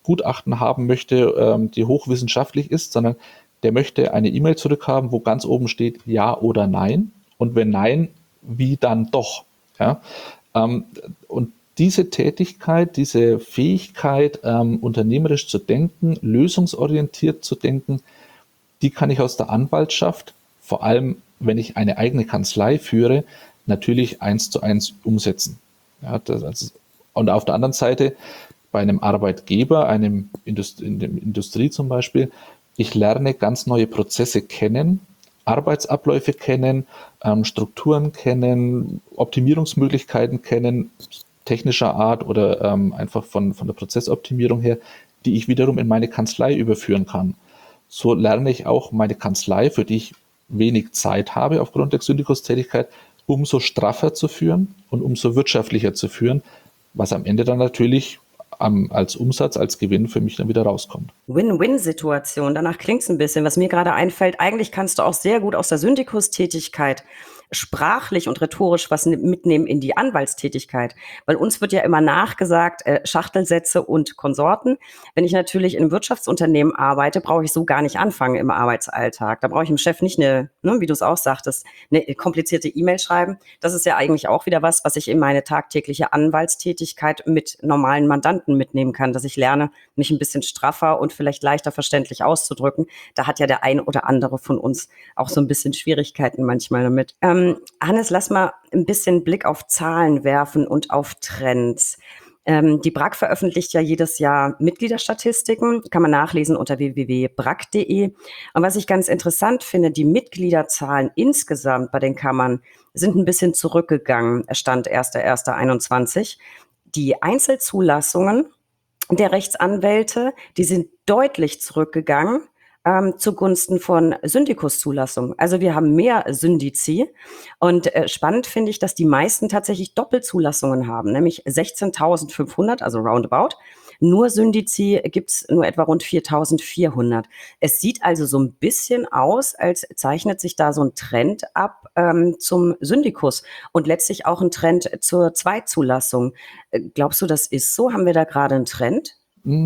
Gutachten haben möchte, ähm, die hochwissenschaftlich ist, sondern der möchte eine E-Mail zurückhaben, wo ganz oben steht Ja oder Nein. Und wenn Nein, wie dann doch? Ja? Ähm, und diese Tätigkeit, diese Fähigkeit, ähm, unternehmerisch zu denken, lösungsorientiert zu denken, die kann ich aus der Anwaltschaft, vor allem wenn ich eine eigene Kanzlei führe, natürlich eins zu eins umsetzen. Ja, das, also, und auf der anderen Seite bei einem Arbeitgeber, einem Indust- in der Industrie zum Beispiel, ich lerne ganz neue Prozesse kennen, Arbeitsabläufe kennen, ähm, Strukturen kennen, Optimierungsmöglichkeiten kennen, technischer Art oder ähm, einfach von, von der Prozessoptimierung her, die ich wiederum in meine Kanzlei überführen kann. So lerne ich auch meine Kanzlei, für die ich wenig Zeit habe aufgrund der Syndikustätigkeit, umso straffer zu führen und umso wirtschaftlicher zu führen, was am Ende dann natürlich am, als Umsatz, als Gewinn für mich dann wieder rauskommt. Win-Win-Situation, danach klingt es ein bisschen. Was mir gerade einfällt, eigentlich kannst du auch sehr gut aus der Syndikustätigkeit sprachlich und rhetorisch was mitnehmen in die Anwaltstätigkeit. Weil uns wird ja immer nachgesagt, äh, Schachtelsätze und Konsorten. Wenn ich natürlich in einem Wirtschaftsunternehmen arbeite, brauche ich so gar nicht anfangen im Arbeitsalltag. Da brauche ich dem Chef nicht eine, ne, wie du es auch sagtest, eine komplizierte E-Mail schreiben. Das ist ja eigentlich auch wieder was, was ich in meine tagtägliche Anwaltstätigkeit mit normalen Mandanten mitnehmen kann, dass ich lerne, mich ein bisschen straffer und vielleicht leichter verständlich auszudrücken. Da hat ja der ein oder andere von uns auch so ein bisschen Schwierigkeiten manchmal damit. Ähm, Hannes, lass mal ein bisschen Blick auf Zahlen werfen und auf Trends. Ähm, die B R A K veröffentlicht ja jedes Jahr Mitgliederstatistiken, kann man nachlesen unter w w w punkt b r a k punkt d e. Und was ich ganz interessant finde, die Mitgliederzahlen insgesamt bei den Kammern sind ein bisschen zurückgegangen, Stand erster erster einundzwanzig. Die Einzelzulassungen der Rechtsanwälte, die sind deutlich zurückgegangen ähm, zugunsten von Syndikuszulassung. Also wir haben mehr Syndizi und äh, spannend finde ich, dass die meisten tatsächlich Doppelzulassungen haben, nämlich sechzehntausendfünfhundert, also roundabout. Nur Syndizi gibt's nur etwa rund viertausendvierhundert. Es sieht also so ein bisschen aus, als zeichnet sich da so ein Trend ab ähm, zum Syndikus und letztlich auch ein Trend zur Zweitzulassung. Äh, Glaubst du, das ist so? Haben wir da gerade einen Trend?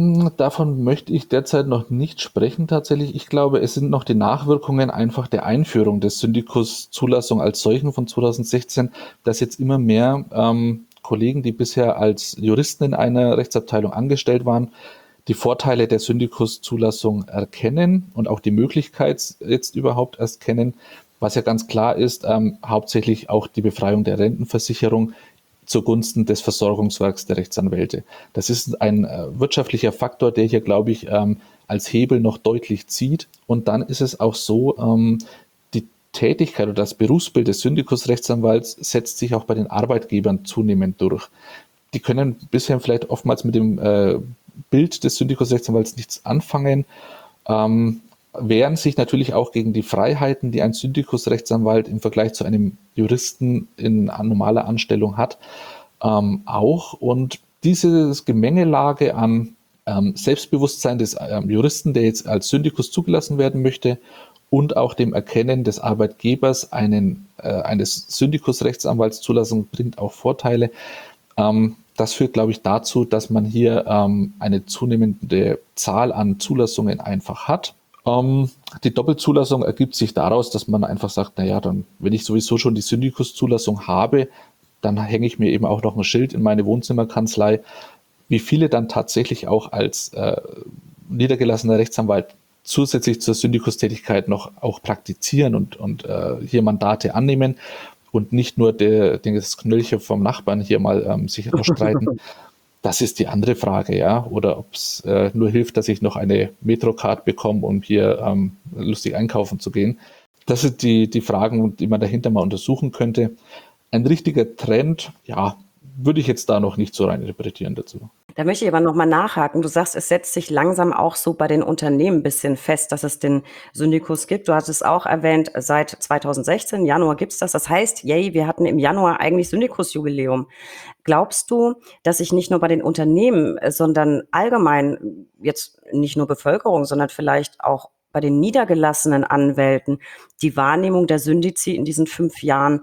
Davon möchte ich derzeit noch nicht sprechen tatsächlich. Ich glaube, es sind noch die Nachwirkungen einfach der Einführung des Syndikus-Zulassung als solchen von zweitausendsechzehn, dass jetzt immer mehr ähm, Kollegen, die bisher als Juristen in einer Rechtsabteilung angestellt waren, die Vorteile der Syndikus-Zulassung erkennen und auch die Möglichkeit jetzt überhaupt erst kennen, was ja ganz klar ist, ähm, hauptsächlich auch die Befreiung der Rentenversicherung zugunsten des Versorgungswerks der Rechtsanwälte. Das ist ein äh, wirtschaftlicher Faktor, der hier, glaube ich, ähm, als Hebel noch deutlich zieht. Und dann ist es auch so, ähm, die Tätigkeit oder das Berufsbild des Syndikusrechtsanwalts setzt sich auch bei den Arbeitgebern zunehmend durch. Die können bisher vielleicht oftmals mit dem äh, Bild des Syndikusrechtsanwalts nichts anfangen, ähm, wehren sich natürlich auch gegen die Freiheiten, die ein Syndikusrechtsanwalt im Vergleich zu einem Juristen in normaler Anstellung hat, ähm, auch. Und diese Gemengelage an ähm, Selbstbewusstsein des ähm, Juristen, der jetzt als Syndikus zugelassen werden möchte, und auch dem Erkennen des Arbeitgebers einen, äh, eines Syndikusrechtsanwaltszulassung bringt auch Vorteile. Ähm, das führt, glaube ich, dazu, dass man hier ähm, eine zunehmende Zahl an Zulassungen einfach hat. Ähm, die Doppelzulassung ergibt sich daraus, dass man einfach sagt, naja, dann, wenn ich sowieso schon die Syndikuszulassung habe, dann hänge ich mir eben auch noch ein Schild in meine Wohnzimmerkanzlei. Wie viele dann tatsächlich auch als äh, niedergelassener Rechtsanwalt zusätzlich zur Syndikustätigkeit noch auch praktizieren und, und äh, hier Mandate annehmen und nicht nur der, das Knöllchen vom Nachbarn hier mal ähm, sich erstreiten. Das ist die andere Frage, ja. Oder ob es äh, nur hilft, dass ich noch eine Metrocard bekomme, um hier ähm, lustig einkaufen zu gehen. Das sind die, die Fragen, die man dahinter mal untersuchen könnte. Ein richtiger Trend, ja, würde ich jetzt da noch nicht so rein interpretieren dazu. Da möchte ich aber nochmal nachhaken. Du sagst, es setzt sich langsam auch so bei den Unternehmen ein bisschen fest, dass es den Syndikus gibt. Du hast es auch erwähnt, seit zweitausendsechzehn, Januar gibt's das. Das heißt, yay, wir hatten im Januar eigentlich Syndikusjubiläum. Glaubst du, dass sich nicht nur bei den Unternehmen, sondern allgemein, jetzt nicht nur Bevölkerung, sondern vielleicht auch bei den niedergelassenen Anwälten, die Wahrnehmung der Syndizi in diesen fünf Jahren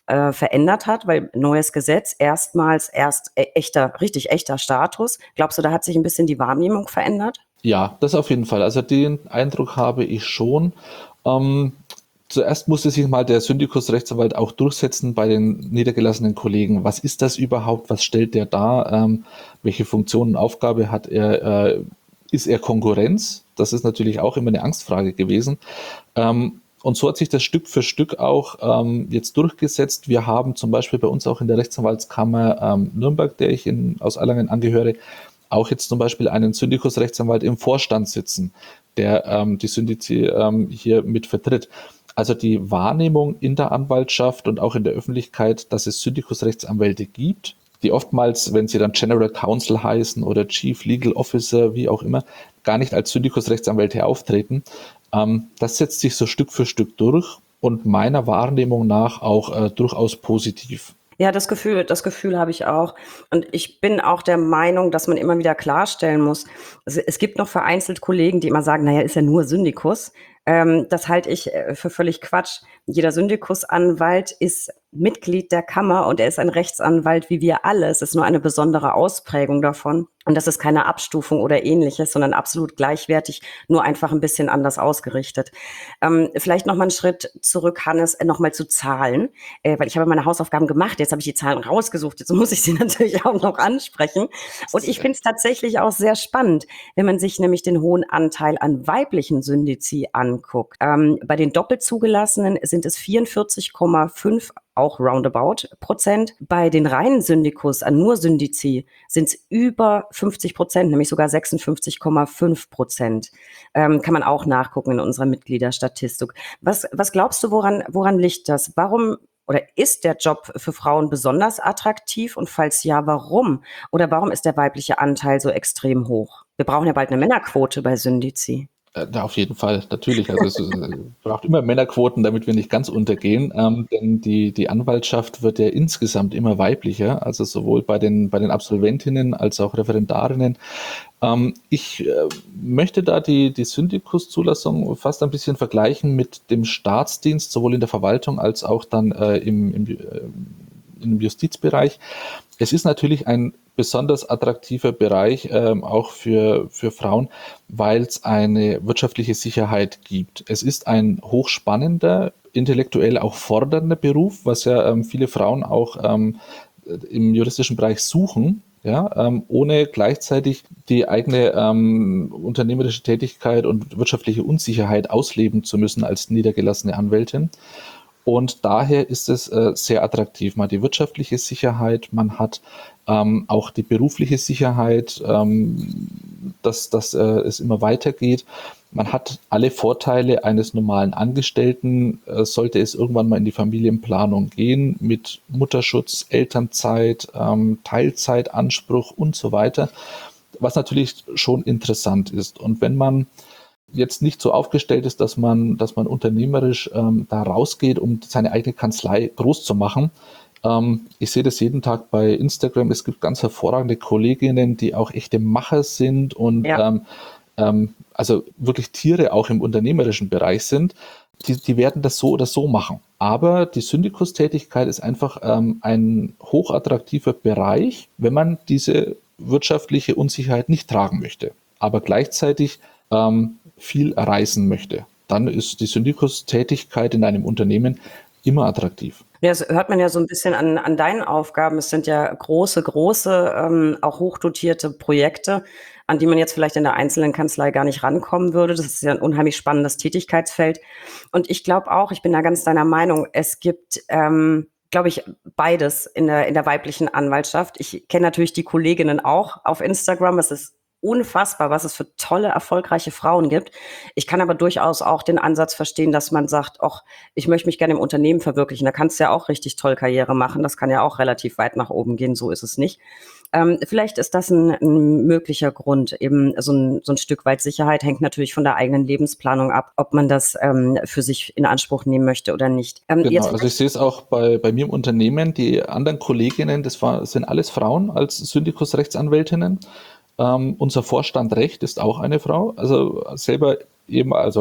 äh, verändert hat, weil neues Gesetz, erstmals erst e- echter, richtig echter Status. Glaubst du, da hat sich ein bisschen die Wahrnehmung verändert? Ja, das auf jeden Fall. Also den Eindruck habe ich schon. Ähm, zuerst musste sich mal der Syndikus-Rechtsanwalt auch durchsetzen bei den niedergelassenen Kollegen. Was ist das überhaupt? Was stellt der dar? Ähm, welche Funktion und Aufgabe hat er? Äh, ist er Konkurrenz? Das ist natürlich auch immer eine Angstfrage gewesen. Ähm, und so hat sich das Stück für Stück auch ähm, jetzt durchgesetzt. Wir haben zum Beispiel bei uns auch in der Rechtsanwaltskammer ähm, Nürnberg, der ich in, aus Erlangen angehöre, auch jetzt zum Beispiel einen Syndikus-Rechtsanwalt im Vorstand sitzen, der ähm, die Syndizi ähm, hier mit vertritt. Also die Wahrnehmung in der Anwaltschaft und auch in der Öffentlichkeit, dass es Syndikus-Rechtsanwälte gibt, die oftmals, wenn sie dann General Counsel heißen oder Chief Legal Officer, wie auch immer, gar nicht als Syndikus-Rechtsanwälte auftreten, ähm, das setzt sich so Stück für Stück durch und meiner Wahrnehmung nach auch äh, durchaus positiv. Ja, das Gefühl, das Gefühl habe ich auch. Und ich bin auch der Meinung, dass man immer wieder klarstellen muss, es, es gibt noch vereinzelt Kollegen, die immer sagen, naja, ist ja nur Syndikus. Ähm, das halte ich äh, für völlig Quatsch. Jeder Syndikusanwalt ist Mitglied der Kammer und er ist ein Rechtsanwalt wie wir alle. Es ist nur eine besondere Ausprägung davon. Und das ist keine Abstufung oder ähnliches, sondern absolut gleichwertig, nur einfach ein bisschen anders ausgerichtet. Ähm, vielleicht noch mal einen Schritt zurück, Hannes, äh, noch mal zu Zahlen, äh, weil ich habe meine Hausaufgaben gemacht, jetzt habe ich die Zahlen rausgesucht, jetzt muss ich sie natürlich auch noch ansprechen. Und ich finde es tatsächlich auch sehr spannend, wenn man sich nämlich den hohen Anteil an weiblichen Syndizi anguckt. Ähm, bei den doppelt zugelassenen sind es vierundvierzig Komma fünf auch roundabout Prozent. Bei den reinen Syndikus, an nur Syndizi, sind es über fünfzig Prozent, nämlich sogar sechsundfünfzig Komma fünf Prozent. Ähm, kann man auch nachgucken in unserer Mitgliederstatistik. Was, was glaubst du, woran, woran liegt das? Warum oder ist der Job für Frauen besonders attraktiv? Und falls ja, warum? Oder warum ist der weibliche Anteil so extrem hoch? Wir brauchen ja bald eine Männerquote bei Syndizi. Äh, auf jeden Fall, natürlich. Also es äh, braucht immer Männerquoten, damit wir nicht ganz untergehen. Ähm, denn die, die Anwaltschaft wird ja insgesamt immer weiblicher, also sowohl bei den, bei den Absolventinnen als auch Referendarinnen. Ähm, ich äh, möchte da die, die Syndikuszulassung fast ein bisschen vergleichen mit dem Staatsdienst, sowohl in der Verwaltung als auch dann äh, im, im, äh, im Justizbereich. Es ist natürlich ein besonders attraktiver Bereich, ähm, auch für, für Frauen, weil es eine wirtschaftliche Sicherheit gibt. Es ist ein hochspannender, intellektuell auch fordernder Beruf, was ja ähm, viele Frauen auch ähm, im juristischen Bereich suchen, ja, ähm, ohne gleichzeitig die eigene ähm, unternehmerische Tätigkeit und wirtschaftliche Unsicherheit ausleben zu müssen als niedergelassene Anwältin. Und daher ist es äh, sehr attraktiv. Man hat die wirtschaftliche Sicherheit, man hat ähm, auch die berufliche Sicherheit, ähm, dass, dass äh, es immer weitergeht. Man hat alle Vorteile eines normalen Angestellten, äh, sollte es irgendwann mal in die Familienplanung gehen, mit Mutterschutz, Elternzeit, ähm, Teilzeitanspruch und so weiter, was natürlich schon interessant ist. Und wenn man jetzt nicht so aufgestellt ist, dass man, dass man unternehmerisch ähm, da rausgeht, um seine eigene Kanzlei groß zu machen. Ähm, ich sehe das jeden Tag bei Instagram. Es gibt ganz hervorragende Kolleginnen, die auch echte Macher sind und Ja. ähm, ähm, also wirklich Tiere auch im unternehmerischen Bereich sind. Die, die werden das so oder so machen. Aber die Syndikustätigkeit ist einfach ähm, ein hochattraktiver Bereich, wenn man diese wirtschaftliche Unsicherheit nicht tragen möchte, aber gleichzeitig ähm, viel reisen möchte. Dann ist die Syndikustätigkeit in einem Unternehmen immer attraktiv. Ja, das hört man ja so ein bisschen an, an deinen Aufgaben. Es sind ja große, große, ähm, auch hochdotierte Projekte, an die man jetzt vielleicht in der einzelnen Kanzlei gar nicht rankommen würde. Das ist ja ein unheimlich spannendes Tätigkeitsfeld. Und ich glaube auch, ich bin da ganz deiner Meinung, es gibt, ähm, glaube ich, beides in der, in der weiblichen Anwaltschaft. Ich kenne natürlich die Kolleginnen auch auf Instagram. Es ist unfassbar, was es für tolle, erfolgreiche Frauen gibt. Ich kann aber durchaus auch den Ansatz verstehen, dass man sagt, ach, ich möchte mich gerne im Unternehmen verwirklichen. Da kannst du ja auch richtig toll Karriere machen. Das kann ja auch relativ weit nach oben gehen. So ist es nicht. Ähm, vielleicht ist das ein, ein möglicher Grund. Eben so ein, so ein Stück weit Sicherheit hängt natürlich von der eigenen Lebensplanung ab, ob man das ähm, für sich in Anspruch nehmen möchte oder nicht. Ähm, Genau, jetzt also ich sehe es auch bei, bei mir im Unternehmen. Die anderen Kolleginnen, das war, sind alles Frauen als Syndikusrechtsanwältinnen. Ähm, unser Vorstand Recht ist auch eine Frau, also selber eben, also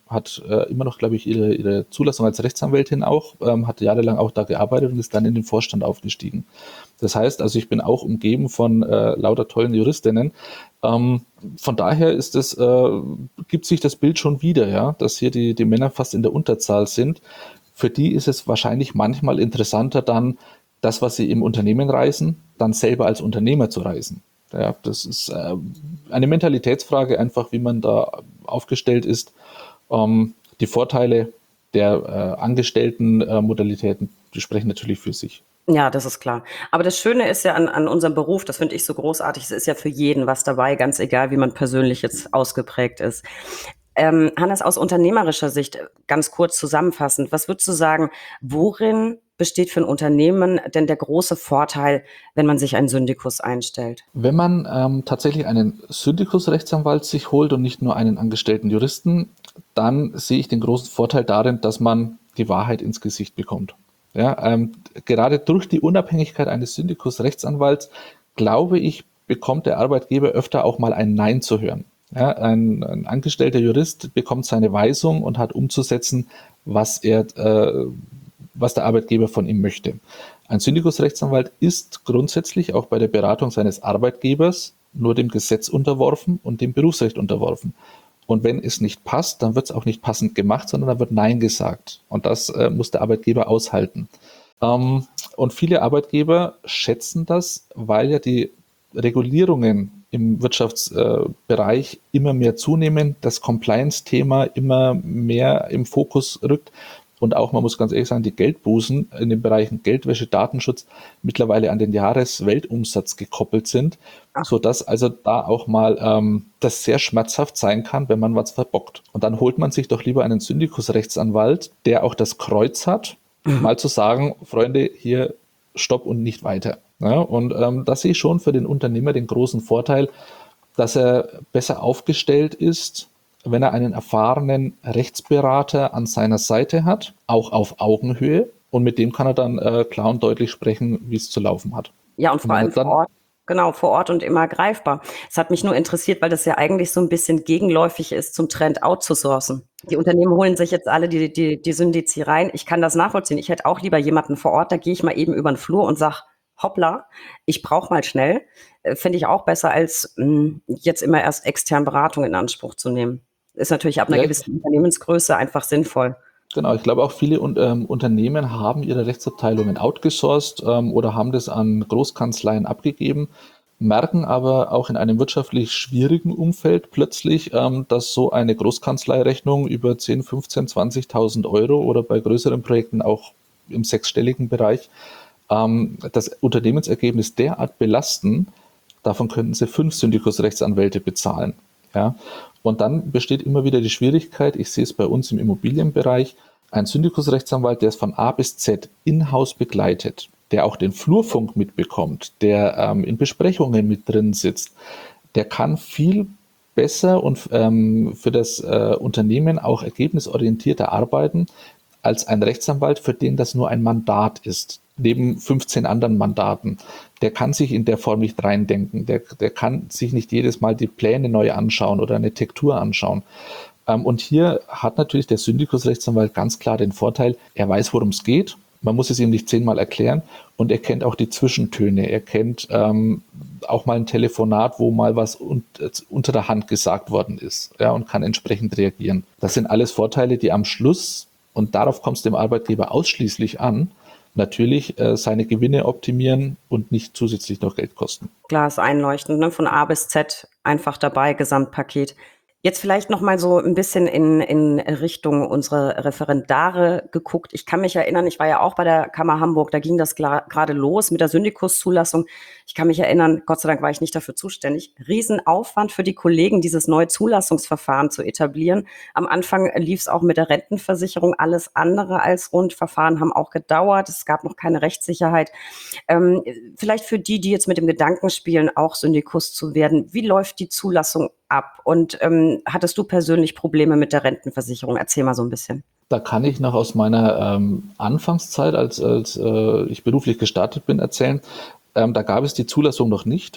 hat äh, immer noch, glaube ich, ihre, ihre Zulassung als Rechtsanwältin auch, ähm, hat jahrelang auch da gearbeitet und ist dann in den Vorstand aufgestiegen. Das heißt, also ich bin auch umgeben von äh, lauter tollen Juristinnen. Ähm, von daher ist es, äh, gibt sich das Bild schon wieder, ja, dass hier die, die Männer fast in der Unterzahl sind. Für die ist es wahrscheinlich manchmal interessanter, dann das, was sie im Unternehmen reisen, dann selber als Unternehmer zu reisen. Ja, das ist äh, eine Mentalitätsfrage, einfach wie man da aufgestellt ist. Ähm, die Vorteile der äh, Angestellten-Modalitäten, die sprechen natürlich für sich. Ja, das ist klar. Aber das Schöne ist ja an, an unserem Beruf, das finde ich so großartig, es ist ja für jeden was dabei, ganz egal, wie man persönlich jetzt ausgeprägt ist. Ähm, Hannes, aus unternehmerischer Sicht, ganz kurz zusammenfassend, was würdest du sagen, worin besteht für ein Unternehmen denn der große Vorteil, wenn man sich einen Syndikus einstellt? Wenn man ähm, tatsächlich einen Syndikus-Rechtsanwalt sich holt und nicht nur einen angestellten Juristen, dann sehe ich den großen Vorteil darin, dass man die Wahrheit ins Gesicht bekommt. Ja, ähm, gerade durch die Unabhängigkeit eines Syndikus-Rechtsanwalts, glaube ich, bekommt der Arbeitgeber öfter auch mal ein Nein zu hören. Ja, ein, ein angestellter Jurist bekommt seine Weisung und hat umzusetzen, was er, äh, was der Arbeitgeber von ihm möchte. Ein Syndikus-Rechtsanwalt ist grundsätzlich auch bei der Beratung seines Arbeitgebers nur dem Gesetz unterworfen und dem Berufsrecht unterworfen. Und wenn es nicht passt, dann wird es auch nicht passend gemacht, sondern da wird Nein gesagt. Und das äh, muss der Arbeitgeber aushalten. Ähm, und viele Arbeitgeber schätzen das, weil ja die Regulierungen im Wirtschaftsbereich äh, immer mehr zunehmen, das Compliance-Thema immer mehr im Fokus rückt und auch, man muss ganz ehrlich sagen, die Geldbußen in den Bereichen Geldwäsche, Datenschutz mittlerweile an den Jahresweltumsatz gekoppelt sind, Ach. sodass also da auch mal ähm, das sehr schmerzhaft sein kann, wenn man was verbockt. Und dann holt man sich doch lieber einen Syndikus-Rechtsanwalt, der auch das Kreuz hat, mhm. mal zu sagen, Freunde, hier stopp und nicht weiter. Ja, und ähm, da sehe ich schon für den Unternehmer den großen Vorteil, dass er besser aufgestellt ist, wenn er einen erfahrenen Rechtsberater an seiner Seite hat, auch auf Augenhöhe. Und mit dem kann er dann äh, klar und deutlich sprechen, wie es zu laufen hat. Ja, und vor allem vor Ort. Genau, vor Ort und immer greifbar. Es hat mich nur interessiert, weil das ja eigentlich so ein bisschen gegenläufig ist zum Trend outzusourcen. Die Unternehmen holen sich jetzt alle die, die, die Syndizi rein. Ich kann das nachvollziehen. Ich hätte auch lieber jemanden vor Ort, da gehe ich mal eben über den Flur und sage, hoppla, ich brauche mal schnell. Äh, Finde ich auch besser, als mh, jetzt immer erst externe Beratung in Anspruch zu nehmen. Ist natürlich ab einer ja, gewissen Unternehmensgröße einfach sinnvoll. Genau, ich glaube auch viele ähm, Unternehmen haben ihre Rechtsabteilungen outgesourced ähm, oder haben das an Großkanzleien abgegeben, merken aber auch in einem wirtschaftlich schwierigen Umfeld plötzlich, ähm, dass so eine Großkanzleirechnung über zehn, fünfzehn, zwanzigtausend Euro oder bei größeren Projekten auch im sechsstelligen Bereich ähm, das Unternehmensergebnis derart belasten, davon könnten sie fünf Syndikus-Rechtsanwälte bezahlen. Ja? Und dann besteht immer wieder die Schwierigkeit, ich sehe es bei uns im Immobilienbereich, ein Syndikus-Rechtsanwalt, der es von A bis Z in-house begleitet, der auch den Flurfunk mitbekommt, der ähm, in Besprechungen mit drin sitzt, der kann viel besser und ähm, für das äh, Unternehmen auch ergebnisorientierter arbeiten, als ein Rechtsanwalt, für den das nur ein Mandat ist, neben fünfzehn anderen Mandaten. Der kann sich in der Form nicht reindenken, der, der kann sich nicht jedes Mal die Pläne neu anschauen oder eine Tektur anschauen. Ähm, und hier hat natürlich der Syndikus-Rechtsanwalt ganz klar den Vorteil, er weiß, worum es geht, man muss es ihm nicht zehnmal erklären und er kennt auch die Zwischentöne, er kennt ähm, auch mal ein Telefonat, wo mal was un- unter der Hand gesagt worden ist, ja, und kann entsprechend reagieren. Das sind alles Vorteile, die am Schluss, und darauf kommt es dem Arbeitgeber ausschließlich an, natürlich äh, seine Gewinne optimieren und nicht zusätzlich noch Geld kosten. Klar, ist einleuchtend, ne? Von A bis Z einfach dabei, Gesamtpaket. Jetzt vielleicht noch mal so ein bisschen in, in Richtung unserer Referendare geguckt. Ich kann mich erinnern, ich war ja auch bei der Kammer Hamburg, da ging das gerade los mit der Syndikuszulassung. Ich kann mich erinnern, Gott sei Dank war ich nicht dafür zuständig. Riesenaufwand für die Kollegen, dieses neue Zulassungsverfahren zu etablieren. Am Anfang lief es auch mit der Rentenversicherung. Alles andere als rund. Verfahren haben auch gedauert. Es gab noch keine Rechtssicherheit. Ähm, vielleicht für die, die jetzt mit dem Gedanken spielen, auch Syndikus zu werden. Wie läuft die Zulassung ab? Und ähm, hattest du persönlich Probleme mit der Rentenversicherung? Erzähl mal so ein bisschen. Da kann ich noch aus meiner ähm, Anfangszeit, als, als äh, ich beruflich gestartet bin, erzählen. Ähm, da gab es die Zulassung noch nicht.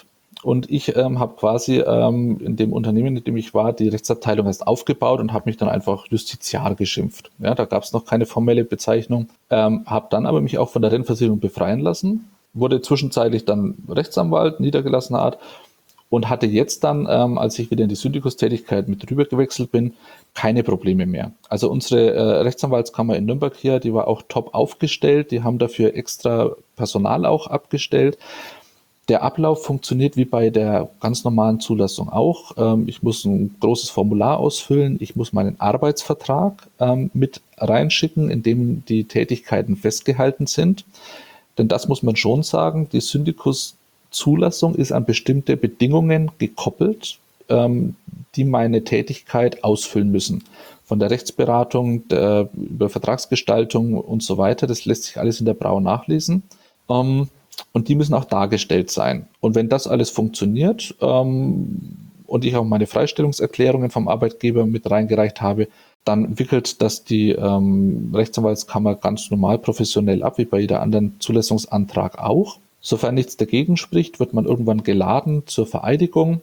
Und ich ähm, habe quasi ähm, in dem Unternehmen, in dem ich war, die Rechtsabteilung erst aufgebaut und habe mich dann einfach Justiziar geschimpft. Ja, da gab es noch keine formelle Bezeichnung. Ähm, habe dann aber mich auch von der Rennversicherung befreien lassen, wurde zwischenzeitlich dann Rechtsanwalt niedergelassener Art und hatte jetzt dann, ähm, als ich wieder in die Syndikustätigkeit mit rüber gewechselt bin, keine Probleme mehr. Also unsere äh, Rechtsanwaltskammer in Nürnberg hier, die war auch top aufgestellt. Die haben dafür extra Personal auch abgestellt. Der Ablauf funktioniert wie bei der ganz normalen Zulassung auch. Ähm, ich muss ein großes Formular ausfüllen. Ich muss meinen Arbeitsvertrag ähm, mit reinschicken, in dem die Tätigkeiten festgehalten sind. Denn das muss man schon sagen, die Syndikus-Zulassung ist an bestimmte Bedingungen gekoppelt, ähm, die meine Tätigkeit ausfüllen müssen. Von der Rechtsberatung, der, über Vertragsgestaltung und so weiter. Das lässt sich alles in der Brau nachlesen. Ähm, und die müssen auch dargestellt sein. Und wenn das alles funktioniert ähm, und ich auch meine Freistellungserklärungen vom Arbeitgeber mit reingereicht habe, dann wickelt das die ähm, Rechtsanwaltskammer ganz normal professionell ab, wie bei jeder anderen Zulassungsantrag auch. Sofern nichts dagegen spricht, wird man irgendwann geladen zur Vereidigung,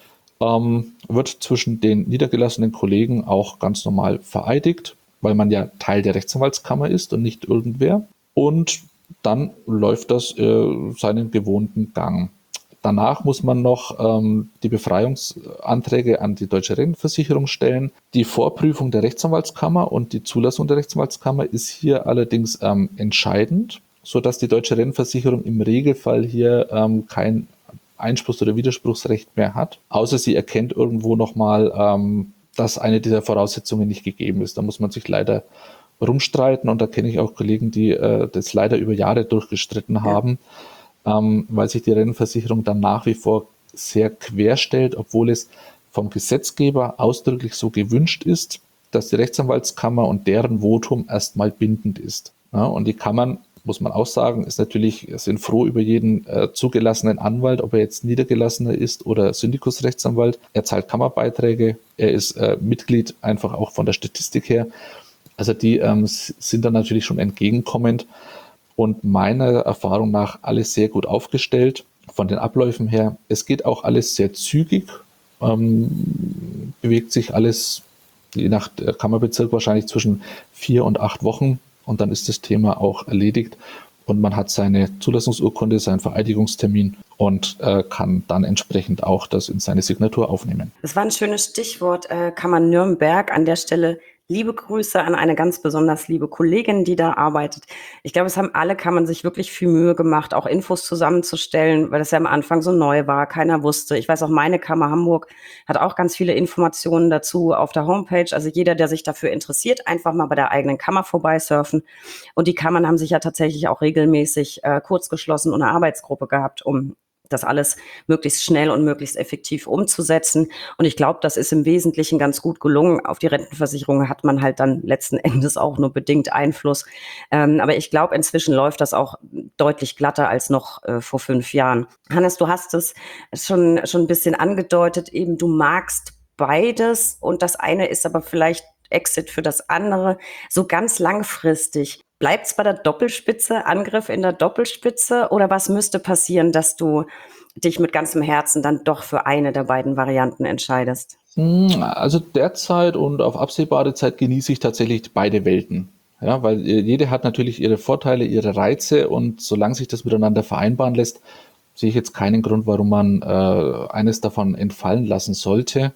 ähm, wird zwischen den niedergelassenen Kollegen auch ganz normal vereidigt, weil man ja Teil der Rechtsanwaltskammer ist und nicht irgendwer. Und dann läuft das äh, seinen gewohnten Gang. Danach muss man noch ähm, die Befreiungsanträge an die Deutsche Rentenversicherung stellen. Die Vorprüfung der Rechtsanwaltskammer und die Zulassung der Rechtsanwaltskammer ist hier allerdings ähm, entscheidend, sodass die Deutsche Rentenversicherung im Regelfall hier ähm, kein Einspruchs- oder Widerspruchsrecht mehr hat, außer sie erkennt irgendwo nochmal, ähm, dass eine dieser Voraussetzungen nicht gegeben ist. Da muss man sich leider rumstreiten und da kenne ich auch Kollegen, die äh, das leider über Jahre durchgestritten haben, ja. ähm, weil sich die Rentenversicherung dann nach wie vor sehr quer stellt, obwohl es vom Gesetzgeber ausdrücklich so gewünscht ist, dass die Rechtsanwaltskammer und deren Votum erstmal bindend ist. Ja, und die Kammern, muss man auch sagen, ist natürlich, sind froh über jeden äh, zugelassenen Anwalt, ob er jetzt Niedergelassener ist oder Syndikusrechtsanwalt. Er zahlt Kammerbeiträge, er ist äh, Mitglied einfach auch von der Statistik her. Also die ähm, sind dann natürlich schon entgegenkommend und meiner Erfahrung nach alles sehr gut aufgestellt von den Abläufen her. Es geht auch alles sehr zügig, ähm, bewegt sich alles je nach Kammerbezirk wahrscheinlich zwischen vier und acht Wochen und dann ist das Thema auch erledigt und man hat seine Zulassungsurkunde, seinen Vereidigungstermin und äh, kann dann entsprechend auch das in seine Signatur aufnehmen. Das war ein schönes Stichwort, äh, Kammer Nürnberg. An der Stelle liebe Grüße an eine ganz besonders liebe Kollegin, die da arbeitet. Ich glaube, es haben alle Kammern sich wirklich viel Mühe gemacht, auch Infos zusammenzustellen, weil das ja am Anfang so neu war. Keiner wusste. Ich weiß auch, meine Kammer Hamburg hat auch ganz viele Informationen dazu auf der Homepage. Also jeder, der sich dafür interessiert, einfach mal bei der eigenen Kammer vorbeisurfen. Und die Kammern haben sich ja tatsächlich auch regelmäßig äh, kurz geschlossen und eine Arbeitsgruppe gehabt, um das alles möglichst schnell und möglichst effektiv umzusetzen. Und ich glaube, das ist im Wesentlichen ganz gut gelungen. Auf die Rentenversicherung hat man halt dann letzten Endes auch nur bedingt Einfluss. Ähm, aber ich glaube, inzwischen läuft das auch deutlich glatter als noch äh, vor fünf Jahren. Hannes, du hast es schon, schon ein bisschen angedeutet, eben du magst beides und das eine ist aber vielleicht Exit für das andere. So ganz langfristig. Bleibt es bei der Doppelspitze, Angriff in der Doppelspitze oder was müsste passieren, dass du dich mit ganzem Herzen dann doch für eine der beiden Varianten entscheidest? Also derzeit und auf absehbare Zeit genieße ich tatsächlich beide Welten. Ja, weil jede hat natürlich ihre Vorteile, ihre Reize und solange sich das miteinander vereinbaren lässt, sehe ich jetzt keinen Grund, warum man äh, eines davon entfallen lassen sollte.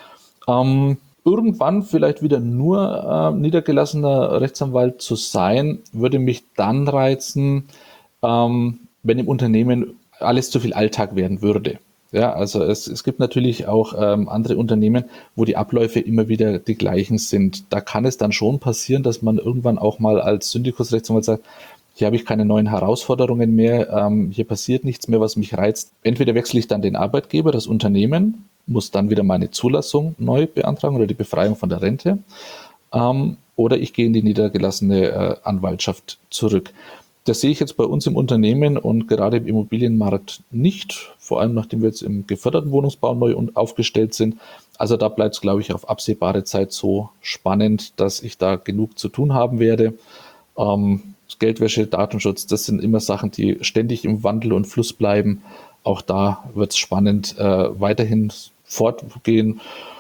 Ähm, Irgendwann vielleicht wieder nur äh, niedergelassener Rechtsanwalt zu sein, würde mich dann reizen, ähm, wenn im Unternehmen alles zu viel Alltag werden würde. Ja, also es, es gibt natürlich auch ähm, andere Unternehmen, wo die Abläufe immer wieder die gleichen sind. Da kann es dann schon passieren, dass man irgendwann auch mal als Syndikusrechtsanwalt sagt, hier habe ich keine neuen Herausforderungen mehr, ähm, hier passiert nichts mehr, was mich reizt. Entweder wechsle ich dann den Arbeitgeber, das Unternehmen, muss dann wieder meine Zulassung neu beantragen oder die Befreiung von der Rente. Ähm, oder ich gehe in die niedergelassene äh, Anwaltschaft zurück. Das sehe ich jetzt bei uns im Unternehmen und gerade im Immobilienmarkt nicht, vor allem nachdem wir jetzt im geförderten Wohnungsbau neu aufgestellt sind. Also da bleibt es, glaube ich, auf absehbare Zeit so spannend, dass ich da genug zu tun haben werde. Ähm, Geldwäsche, Datenschutz, das sind immer Sachen, die ständig im Wandel und Fluss bleiben. auch da wird es spannend äh, weiterhin fortgehen.